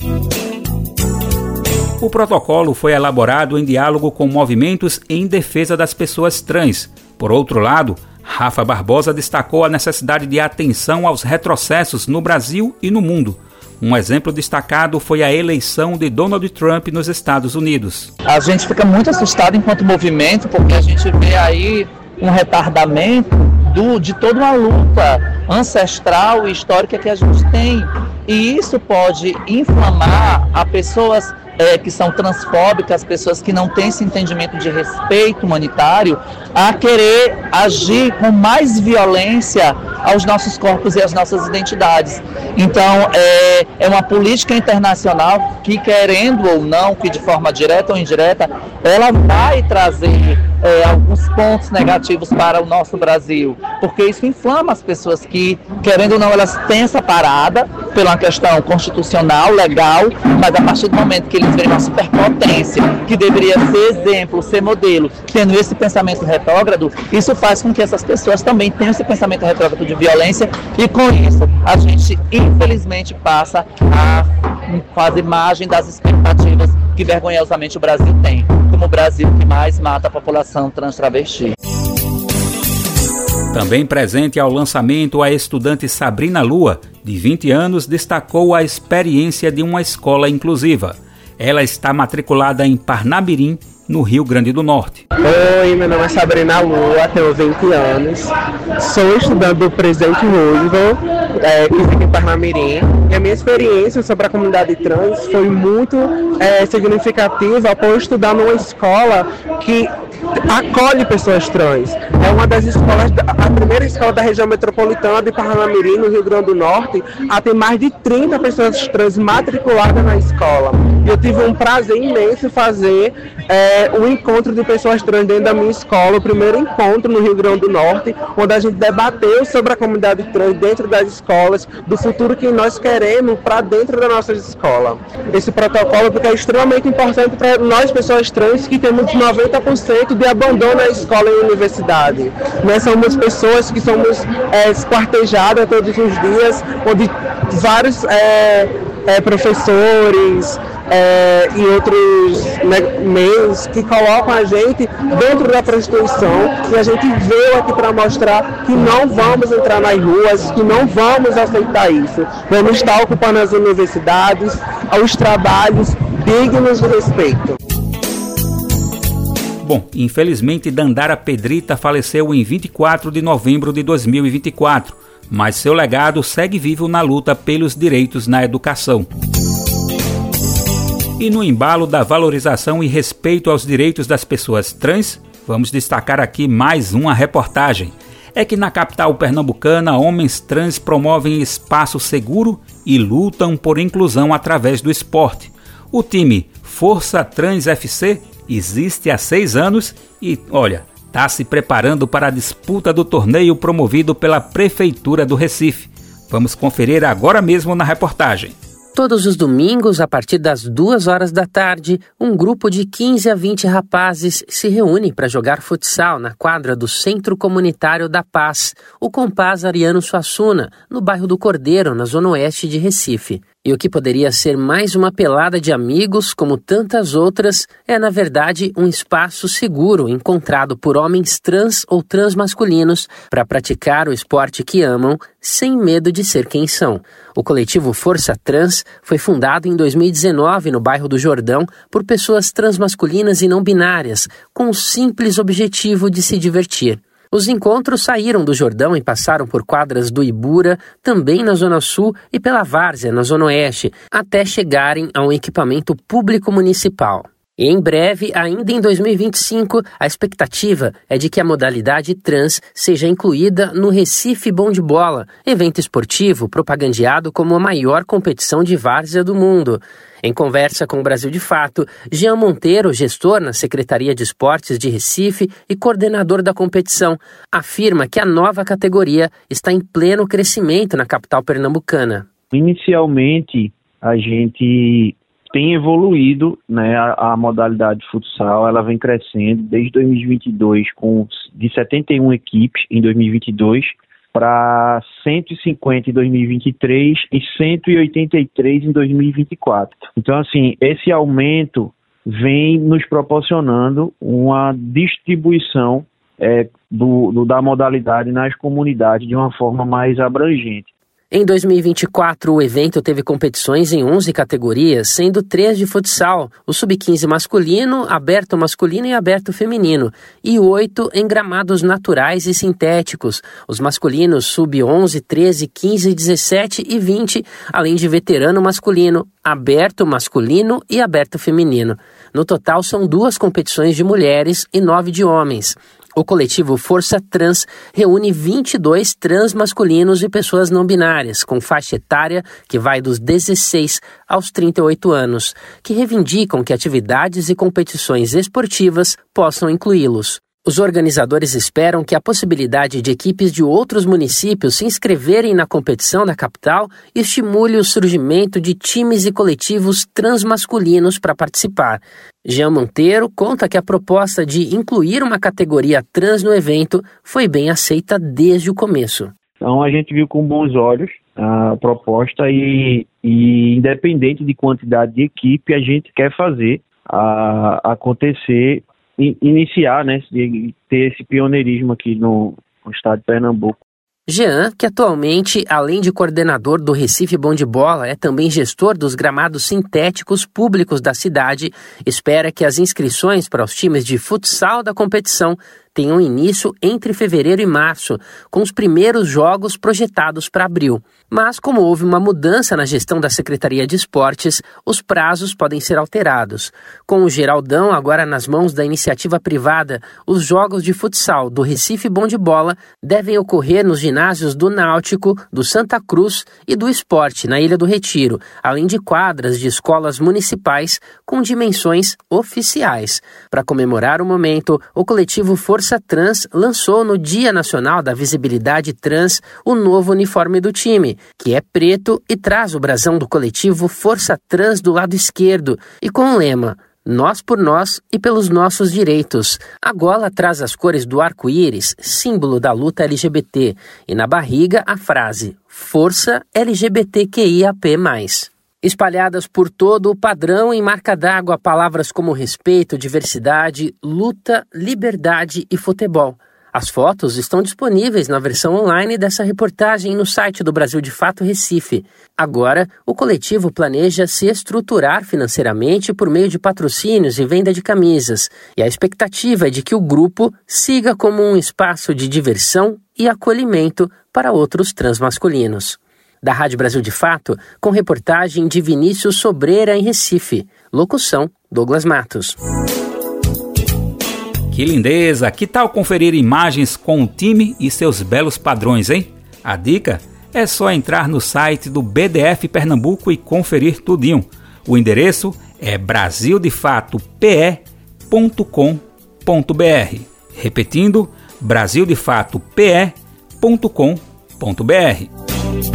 O protocolo foi elaborado em diálogo com movimentos em defesa das pessoas trans. Por outro lado, Rafa Barbosa destacou a necessidade de atenção aos retrocessos no Brasil e no mundo. Um exemplo destacado foi a eleição de Donald Trump nos Estados Unidos. A gente fica muito assustado enquanto movimento, porque a gente vê aí um retardamento de toda uma luta ancestral e histórica que a gente tem. E isso pode inflamar a pessoas que são transfóbicas, pessoas que não têm esse entendimento de respeito humanitário, a querer agir com mais violência aos nossos corpos e às nossas identidades. Então, é uma política internacional que, querendo ou não, que de forma direta ou indireta, ela vai trazer alguns pontos negativos para o nosso Brasil, porque isso inflama as pessoas que, querendo ou não, elas têm essa parada pela uma questão constitucional, legal, mas a partir do momento que eles verem uma superpotência, que deveria ser exemplo, ser modelo, tendo esse pensamento retrógrado, isso faz com que essas pessoas também tenham esse pensamento retrógrado de violência, e com isso a gente, infelizmente, passa a fazer margem das expectativas que vergonhosamente o Brasil tem, como o Brasil que mais mata a população trans travesti. Também presente ao lançamento, a estudante Sabrina Lua, de 20 anos, destacou a experiência de uma escola inclusiva. Ela está matriculada em Parnamirim, no Rio Grande do Norte. Oi, meu nome é Sabrina Lua, tenho 20 anos, sou estudante do Presidente Roosevelt, que fica em Parnamirim, e a minha experiência sobre a comunidade trans foi muito significativa por estudar numa escola que acolhe pessoas trans. É uma das escolas, a primeira escola da região metropolitana de Parnamirim, no Rio Grande do Norte, tem mais de 30 pessoas trans matriculadas na escola. E eu tive um prazer imenso fazer o encontro de pessoas trans dentro da minha escola, o primeiro encontro no Rio Grande do Norte, onde a gente debateu sobre a comunidade trans dentro das escolas, do futuro que nós queremos para dentro da nossa escola. Esse protocolo porque é extremamente importante para nós, pessoas trans, que temos 90% de abandono na escola e universidade. Nós somos pessoas que somos esquartejadas todos os dias, onde vários professores e outros meios que colocam a gente dentro da prostituição, e a gente veio aqui para mostrar que não vamos entrar nas ruas, que não vamos aceitar isso. Vamos estar ocupando as universidades, os trabalhos dignos de respeito. Bom, infelizmente Dandara Pedrita faleceu em 24 de novembro de 2024, mas seu legado segue vivo na luta pelos direitos na educação. E no embalo da valorização e respeito aos direitos das pessoas trans, vamos destacar aqui mais uma reportagem. É que na capital pernambucana, homens trans promovem espaço seguro e lutam por inclusão através do esporte. O time Força Trans FC existe há 6 anos e, olha, está se preparando para a disputa do torneio promovido pela Prefeitura do Recife. Vamos conferir agora mesmo na reportagem. Todos os domingos, a partir das 2h da tarde, um grupo de 15 a 20 rapazes se reúne para jogar futsal na quadra do Centro Comunitário da Paz, o Compaz Ariano Suassuna, no bairro do Cordeiro, na zona oeste de Recife. E o que poderia ser mais uma pelada de amigos, como tantas outras, é, na verdade, um espaço seguro encontrado por homens trans ou transmasculinos para praticar o esporte que amam, sem medo de ser quem são. O coletivo Força Trans foi fundado em 2019 no bairro do Jordão por pessoas transmasculinas e não binárias, com o simples objetivo de se divertir. Os encontros saíram do Jordão e passaram por quadras do Ibura, também na Zona Sul, e pela Várzea, na Zona Oeste, até chegarem a um equipamento público municipal. E em breve, ainda em 2025, a expectativa é de que a modalidade trans seja incluída no Recife Bom de Bola, evento esportivo propagandeado como a maior competição de várzea do mundo. Em conversa com o Brasil de Fato, Jean Monteiro, gestor na Secretaria de Esportes de Recife e coordenador da competição, afirma que a nova categoria está em pleno crescimento na capital pernambucana. Inicialmente, a gente tem evoluído, né, a modalidade de futsal, ela vem crescendo desde 2022, de 71 equipes em 2022, para 150 em 2023 e 183 em 2024. Então, assim, esse aumento vem nos proporcionando uma distribuição da modalidade nas comunidades de uma forma mais abrangente. Em 2024, o evento teve competições em 11 categorias, sendo 3 de futsal, o sub-15 masculino, aberto masculino e aberto feminino, e 8 em gramados naturais e sintéticos, os masculinos sub-11, 13, 15, 17 e 20, além de veterano masculino, aberto masculino e aberto feminino. No total, são 2 competições de mulheres e 9 de homens. O coletivo Força Trans reúne 22 trans masculinos e pessoas não binárias, com faixa etária que vai dos 16 aos 38 anos, que reivindicam que atividades e competições esportivas possam incluí-los. Os organizadores esperam que a possibilidade de equipes de outros municípios se inscreverem na competição da capital estimule o surgimento de times e coletivos transmasculinos para participar. Jean Monteiro conta que a proposta de incluir uma categoria trans no evento foi bem aceita desde o começo. Então a gente viu com bons olhos a proposta e independente de quantidade de equipe, a gente quer fazer acontecer, iniciar, né, ter esse pioneirismo aqui o estado de Pernambuco. Jean, que atualmente, além de coordenador do Recife Bom de Bola, é também gestor dos gramados sintéticos públicos da cidade, espera que as inscrições para os times de futsal da competição tenham início entre fevereiro e março, com os primeiros jogos projetados para abril. Mas, como houve uma mudança na gestão da Secretaria de Esportes, os prazos podem ser alterados. Com o Geraldão agora nas mãos da iniciativa privada, os jogos de futsal do Recife Bom de Bola devem ocorrer nos ginásios do Náutico, do Santa Cruz e do Esporte, na Ilha do Retiro, além de quadras de escolas municipais com dimensões oficiais. Para comemorar o momento, o coletivo Força Trans lançou no Dia Nacional da Visibilidade Trans o novo uniforme do time, que é preto e traz o brasão do coletivo Força Trans do lado esquerdo e com o lema "Nós por nós e pelos nossos direitos". A gola traz as cores do arco-íris, símbolo da luta LGBT, e na barriga a frase "Força LGBTQIAP+". Espalhadas por todo o padrão em marca d'água palavras como respeito, diversidade, luta, liberdade e futebol. As fotos estão disponíveis na versão online dessa reportagem no site do Brasil de Fato Recife. Agora, o coletivo planeja se estruturar financeiramente por meio de patrocínios e venda de camisas, e a expectativa é de que o grupo siga como um espaço de diversão e acolhimento para outros transmasculinos. Da Rádio Brasil de Fato, com reportagem de Vinícius Sobreira em Recife. Locução, Douglas Matos. Que lindeza! Que tal conferir imagens com o time e seus belos padrões, hein? A dica é só entrar no site do BDF Pernambuco e conferir tudinho. O endereço é brasildefatope.com.br. Repetindo, brasildefatope.com.br.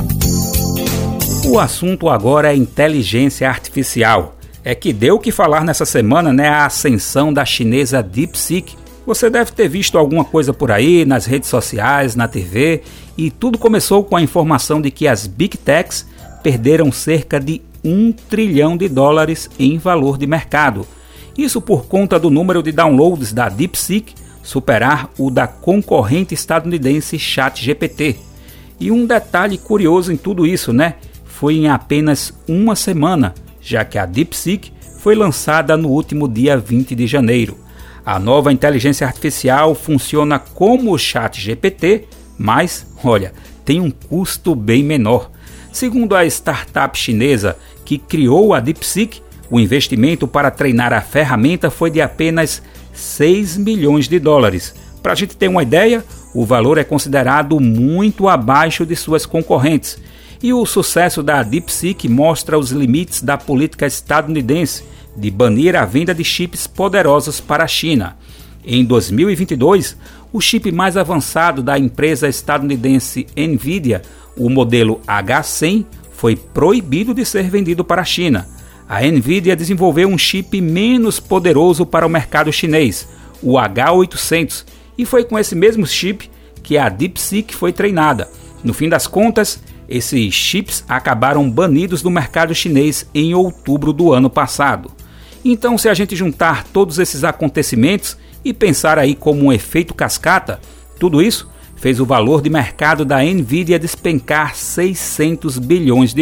O assunto agora é inteligência artificial. É que deu o que falar nessa semana, né? A ascensão da chinesa DeepSeek. Você deve ter visto alguma coisa por aí, nas redes sociais, na TV, e tudo começou com a informação de que as Big Techs perderam cerca de $1 trilhão em valor de mercado. Isso por conta do número de downloads da DeepSeek superar o da concorrente estadunidense ChatGPT. E um detalhe curioso em tudo isso, né? Foi em apenas uma semana, já que a DeepSeek foi lançada no último dia 20 de janeiro. A nova inteligência artificial funciona como o ChatGPT, mas, olha, tem um custo bem menor. Segundo a startup chinesa que criou a DeepSeek, o investimento para treinar a ferramenta foi de apenas $6 milhões. Para a gente ter uma ideia, o valor é considerado muito abaixo de suas concorrentes. E o sucesso da DeepSeek mostra os limites da política estadunidense de banir a venda de chips poderosos para a China. Em 2022, o chip mais avançado da empresa estadunidense Nvidia, o modelo H100, foi proibido de ser vendido para a China. A Nvidia desenvolveu um chip menos poderoso para o mercado chinês, o H800, e foi com esse mesmo chip que a DeepSeek foi treinada. No fim das contas, esses chips acabaram banidos do mercado chinês em outubro do ano passado. Então, se a gente juntar todos esses acontecimentos e pensar aí como um efeito cascata, tudo isso fez o valor de mercado da Nvidia despencar $600 bilhões.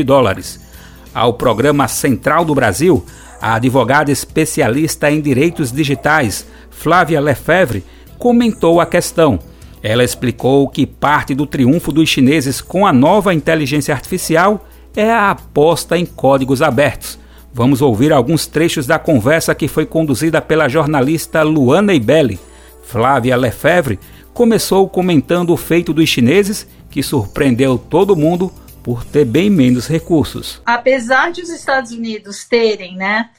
Ao programa Central do Brasil, a advogada especialista em direitos digitais, Flávia Lefebvre, comentou a questão. Ela explicou que parte do triunfo dos chineses com a nova inteligência artificial é a aposta em códigos abertos. Vamos ouvir alguns trechos da conversa que foi conduzida pela jornalista Luana Ibelli. Flávia Lefebvre começou comentando o feito dos chineses, que surpreendeu todo mundo por ter bem menos recursos. Apesar de os Estados Unidos terem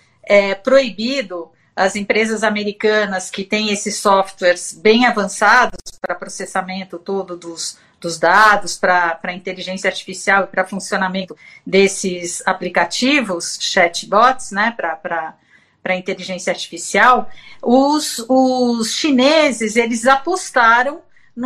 proibido as empresas americanas que têm esses softwares bem avançados para processamento todo dos dados, para inteligência artificial e para funcionamento desses aplicativos, chatbots, né, para inteligência artificial, os chineses eles apostaram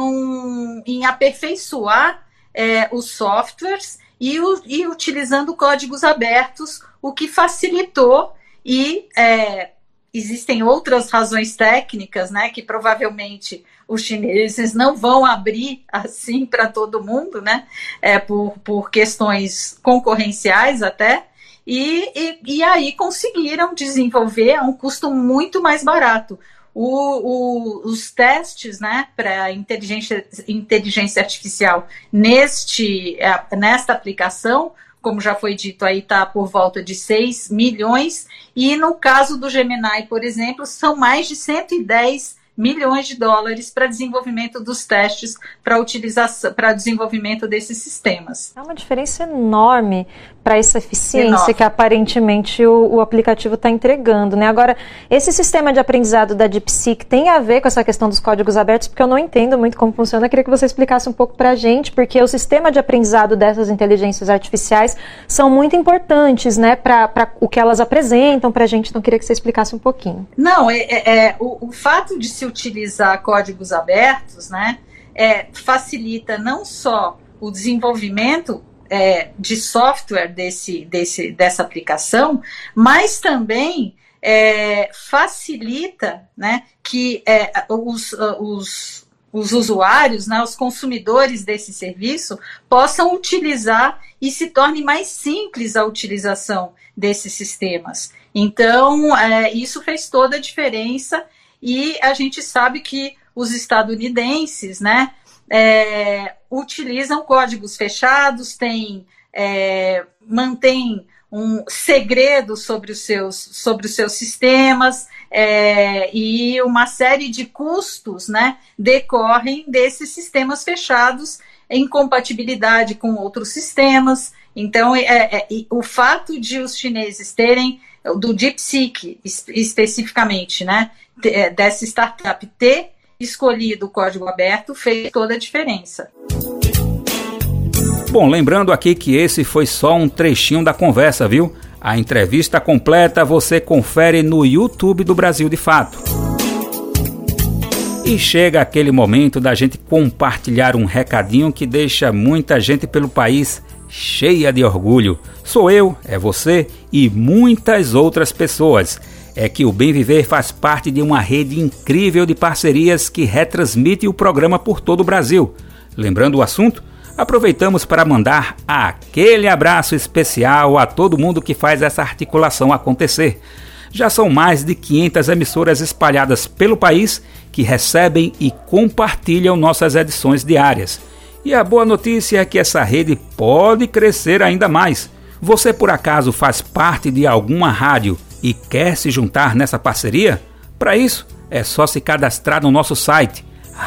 em aperfeiçoar os softwares e utilizando códigos abertos, o que facilitou e existem outras razões técnicas, né, que provavelmente os chineses não vão abrir assim para todo mundo, né, por questões concorrenciais até, e aí conseguiram desenvolver a um custo muito mais barato. Os testes, né, para inteligência artificial nesta aplicação, como já foi dito, aí está por volta de 6 milhões, e no caso do Gemini, por exemplo, são mais de 110 milhões de dólares para desenvolvimento dos testes, para desenvolvimento desses sistemas. É uma diferença enorme para essa eficiência que aparentemente o aplicativo está entregando, né? Agora, esse sistema de aprendizado da DeepSeek tem a ver com essa questão dos códigos abertos, porque eu não entendo muito como funciona. Eu queria que você explicasse um pouco para a gente, porque o sistema de aprendizado dessas inteligências artificiais são muito importantes, né, para o que elas apresentam para a gente. Então, eu queria que você explicasse um pouquinho. Não, o fato de se utilizar códigos abertos, né, facilita não só o desenvolvimento de software dessa aplicação, mas também facilita, né, que os usuários, né, os consumidores desse serviço possam utilizar e se torne mais simples a utilização desses sistemas. Então, isso fez toda a diferença, e a gente sabe que os estadunidenses, né, utilizam códigos fechados, mantêm um segredo sobre os seus sistemas, e uma série de custos, né, decorrem desses sistemas fechados em compatibilidade com outros sistemas. Então, o fato de os chineses terem, do DeepSeek especificamente, né, dessa startup ter escolhido o código aberto, fez toda a diferença. Bom, lembrando aqui que esse foi só um trechinho da conversa, viu? A entrevista completa você confere no YouTube do Brasil de Fato. E chega aquele momento da gente compartilhar um recadinho que deixa muita gente pelo país cheia de orgulho. Sou eu, é você e muitas outras pessoas. É que o Bem Viver faz parte de uma rede incrível de parcerias que retransmite o programa por todo o Brasil. Lembrando o assunto, aproveitamos para mandar aquele abraço especial a todo mundo que faz essa articulação acontecer. Já são mais de 500 emissoras espalhadas pelo país que recebem e compartilham nossas edições diárias. E a boa notícia é que essa rede pode crescer ainda mais. Você por acaso faz parte de alguma rádio e quer se juntar nessa parceria? Para isso, é só se cadastrar no nosso site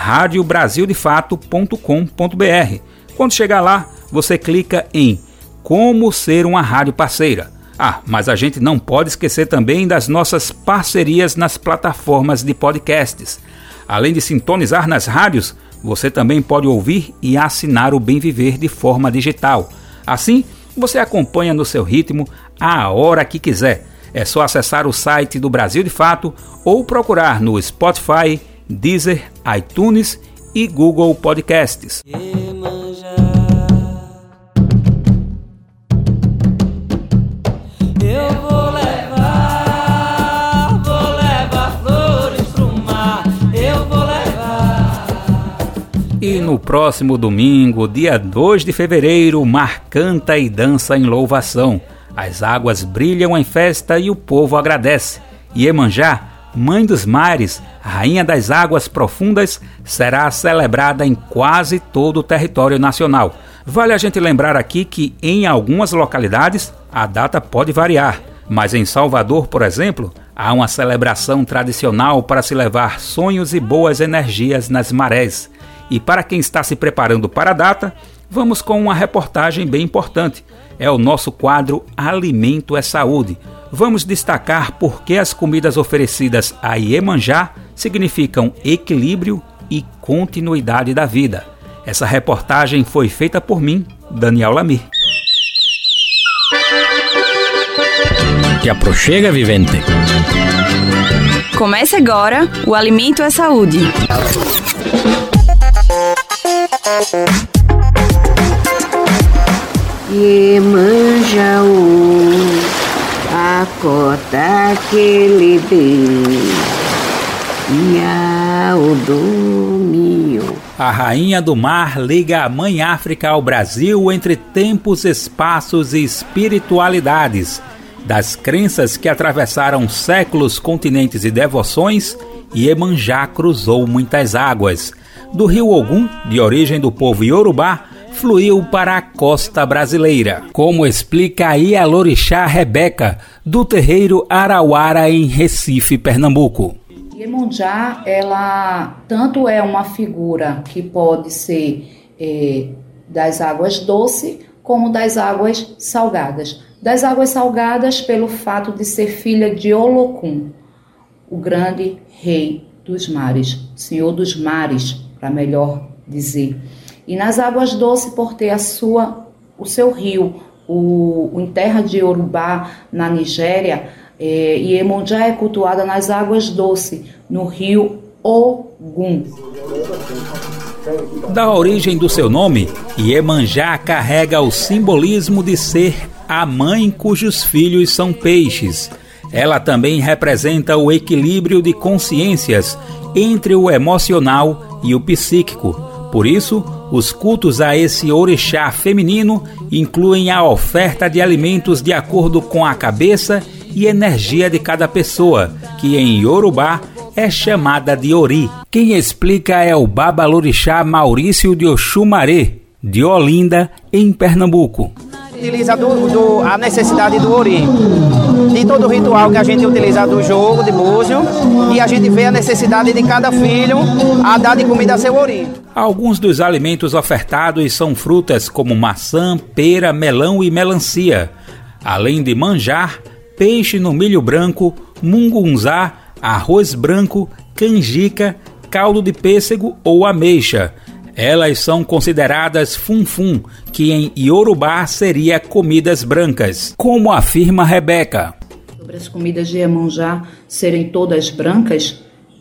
radiobrasildefato.com.br. Quando chegar lá, você clica em Como Ser uma Rádio Parceira. Mas a gente não pode esquecer também das nossas parcerias nas plataformas de podcasts. Além de sintonizar nas rádios, você também pode ouvir e assinar o Bem Viver de forma digital. Assim, você acompanha no seu ritmo a hora que quiser. É só acessar o site do Brasil de Fato ou procurar no Spotify, Deezer, iTunes e Google Podcasts. Eu vou levar flores pro mar, eu vou levar. E no próximo domingo, dia 2 de fevereiro, o mar canta e dança em louvação. As águas brilham em festa e o povo agradece. Iemanjá, mãe dos mares, rainha das águas profundas, será celebrada em quase todo o território nacional. Vale a gente lembrar aqui que em algumas localidades a data pode variar, mas em Salvador, por exemplo, há uma celebração tradicional para se levar sonhos e boas energias nas marés. E para quem está se preparando para a data, vamos com uma reportagem bem importante. É o nosso quadro Alimento é Saúde. Vamos destacar por que as comidas oferecidas a Iemanjá significam equilíbrio e continuidade da vida. Essa reportagem foi feita por mim, Daniel Lamir. Te aproxega, vivente. Comece agora o Alimento é Saúde. Iemanjá, acorda daquele Deus e ao domínio. A rainha do mar liga a Mãe África ao Brasil entre tempos, espaços e espiritualidades, das crenças que atravessaram séculos, continentes e devoções. Iemanjá cruzou muitas águas. Do rio Ogum, de origem do povo Iorubá, fluiu para a costa brasileira. Como explica a Ialorixá Rebeca, do terreiro Arauara, em Recife, Pernambuco. Iemanjá, ela tanto é uma figura que pode ser das águas doces, como das águas salgadas. Das águas salgadas pelo fato de ser filha de Olokun, o grande rei dos mares, senhor dos mares, para melhor dizer. E nas águas doces por ter o seu rio, em terra de Yorubá, na Nigéria, Iemanjá é cultuada nas águas doces, no rio Ogum. Da origem do seu nome, Iemanjá carrega o simbolismo de ser a mãe cujos filhos são peixes. Ela também representa o equilíbrio de consciências entre o emocional e o psíquico. Por isso, os cultos a esse orixá feminino incluem a oferta de alimentos de acordo com a cabeça e energia de cada pessoa, que em Yorubá é chamada de Ori. Quem explica é o babalorixá Maurício de Oxumaré, de Olinda, em Pernambuco. Utiliza a necessidade do Ori, de todo o ritual que a gente utiliza do jogo de búzio, e a gente vê a necessidade de cada filho a dar de comida a seu Ori. Alguns dos alimentos ofertados são frutas como maçã, pera, melão e melancia, além de manjar, peixe no milho branco, mungunzá, arroz branco, canjica, caldo de pêssego ou ameixa. Elas são consideradas funfun, que em Iorubá seria comidas brancas, como afirma Rebeca. Sobre as comidas de Iemanjá serem todas brancas,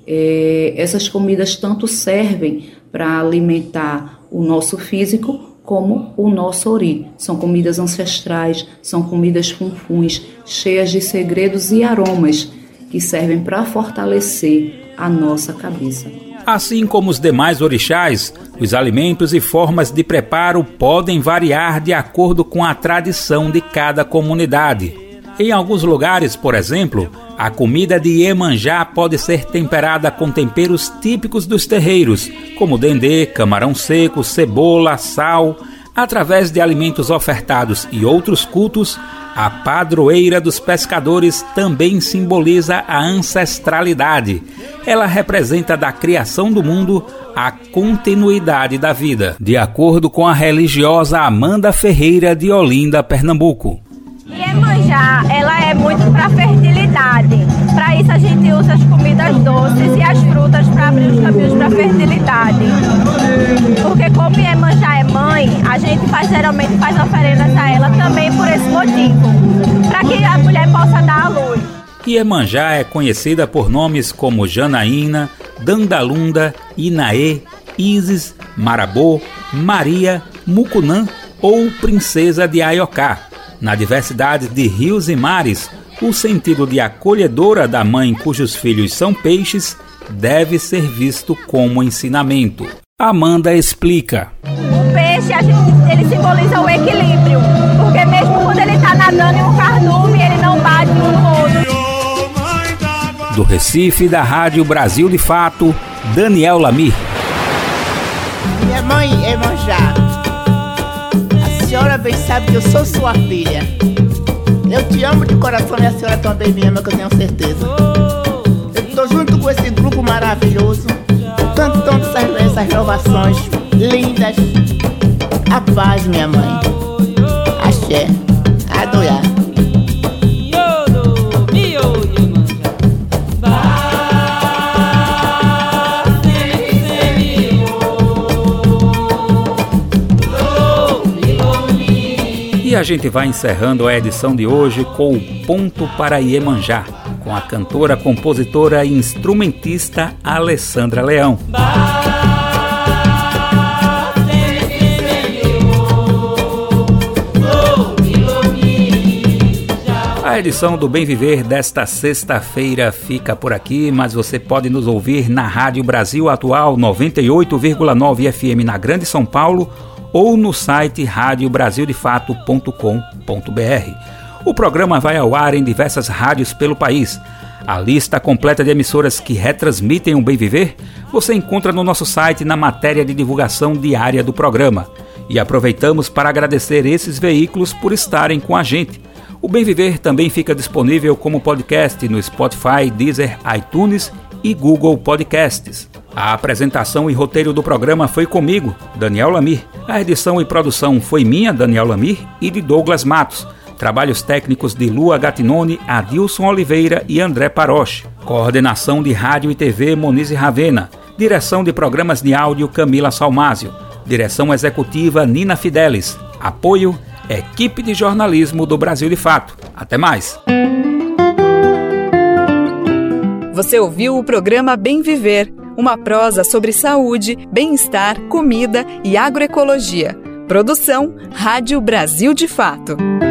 essas comidas tanto servem para alimentar o nosso físico como o nosso Ori. São comidas ancestrais, são comidas funfuns, cheias de segredos e aromas que servem para fortalecer a nossa cabeça. Assim como os demais orixás, os alimentos e formas de preparo podem variar de acordo com a tradição de cada comunidade. Em alguns lugares, por exemplo, a comida de Iemanjá pode ser temperada com temperos típicos dos terreiros, como dendê, camarão seco, cebola, sal. Através de alimentos ofertados e outros cultos, a padroeira dos pescadores também simboliza a ancestralidade. Ela representa da criação do mundo a continuidade da vida, de acordo com a religiosa Amanda Ferreira, de Olinda, Pernambuco. Iemanjá, ela é muito para fertilidade. Para isso a gente usa as comidas doces e as frutas para abrir os caminhos para a fertilidade. Porque como Iemanjá é mãe, a gente geralmente faz oferendas a ela também por esse motivo, para que a mulher possa dar à luz. Iemanjá é conhecida por nomes como Janaína, Dandalunda, Inaê, Isis, Marabô, Maria, Mucunã ou Princesa de Aiocá. Na diversidade de rios e mares, o sentido de acolhedora da mãe cujos filhos são peixes deve ser visto como ensinamento. Amanda explica. O peixe, ele simboliza o equilíbrio, porque mesmo quando ele está nadando em um cardume, ele não bate um no outro. Do Recife, da Rádio Brasil de Fato, Daniel Lamir. Minha mãe, Iemanjá, a senhora bem sabe que eu sou sua filha. Eu te amo de coração e a senhora também me ama, que eu tenho certeza. Eu estou junto com esse grupo maravilhoso, cantando essas louvações lindas. A paz, minha mãe. Axé. Adoiá. E a gente vai encerrando a edição de hoje com o Ponto para Iemanjá, com a cantora, compositora e instrumentista Alessandra Leão. A A edição do Bem Viver desta sexta-feira fica por aqui, mas você pode nos ouvir na Rádio Brasil Atual 98,9 FM na Grande São Paulo ou no site radiobrasildefato.com.br. O programa vai ao ar em diversas rádios pelo país. A lista completa de emissoras que retransmitem o Bem Viver você encontra no nosso site na matéria de divulgação diária do programa. E aproveitamos para agradecer esses veículos por estarem com a gente. O Bem Viver também fica disponível como podcast no Spotify, Deezer, iTunes e Google Podcasts. A apresentação e roteiro do programa foi comigo, Daniel Lamir. A edição e produção foi minha, Daniel Lamir, e de Douglas Matos. Trabalhos técnicos de Lua Gattinone, Adilson Oliveira e André Paroche. Coordenação de Rádio e TV, Monize Ravena. Direção de programas de áudio, Camila Salmásio. Direção executiva, Nina Fidelis. Apoio, Equipe de Jornalismo do Brasil de Fato. Até mais! Você ouviu o programa Bem Viver, uma prosa sobre saúde, bem-estar, comida e agroecologia. Produção Rádio Brasil de Fato.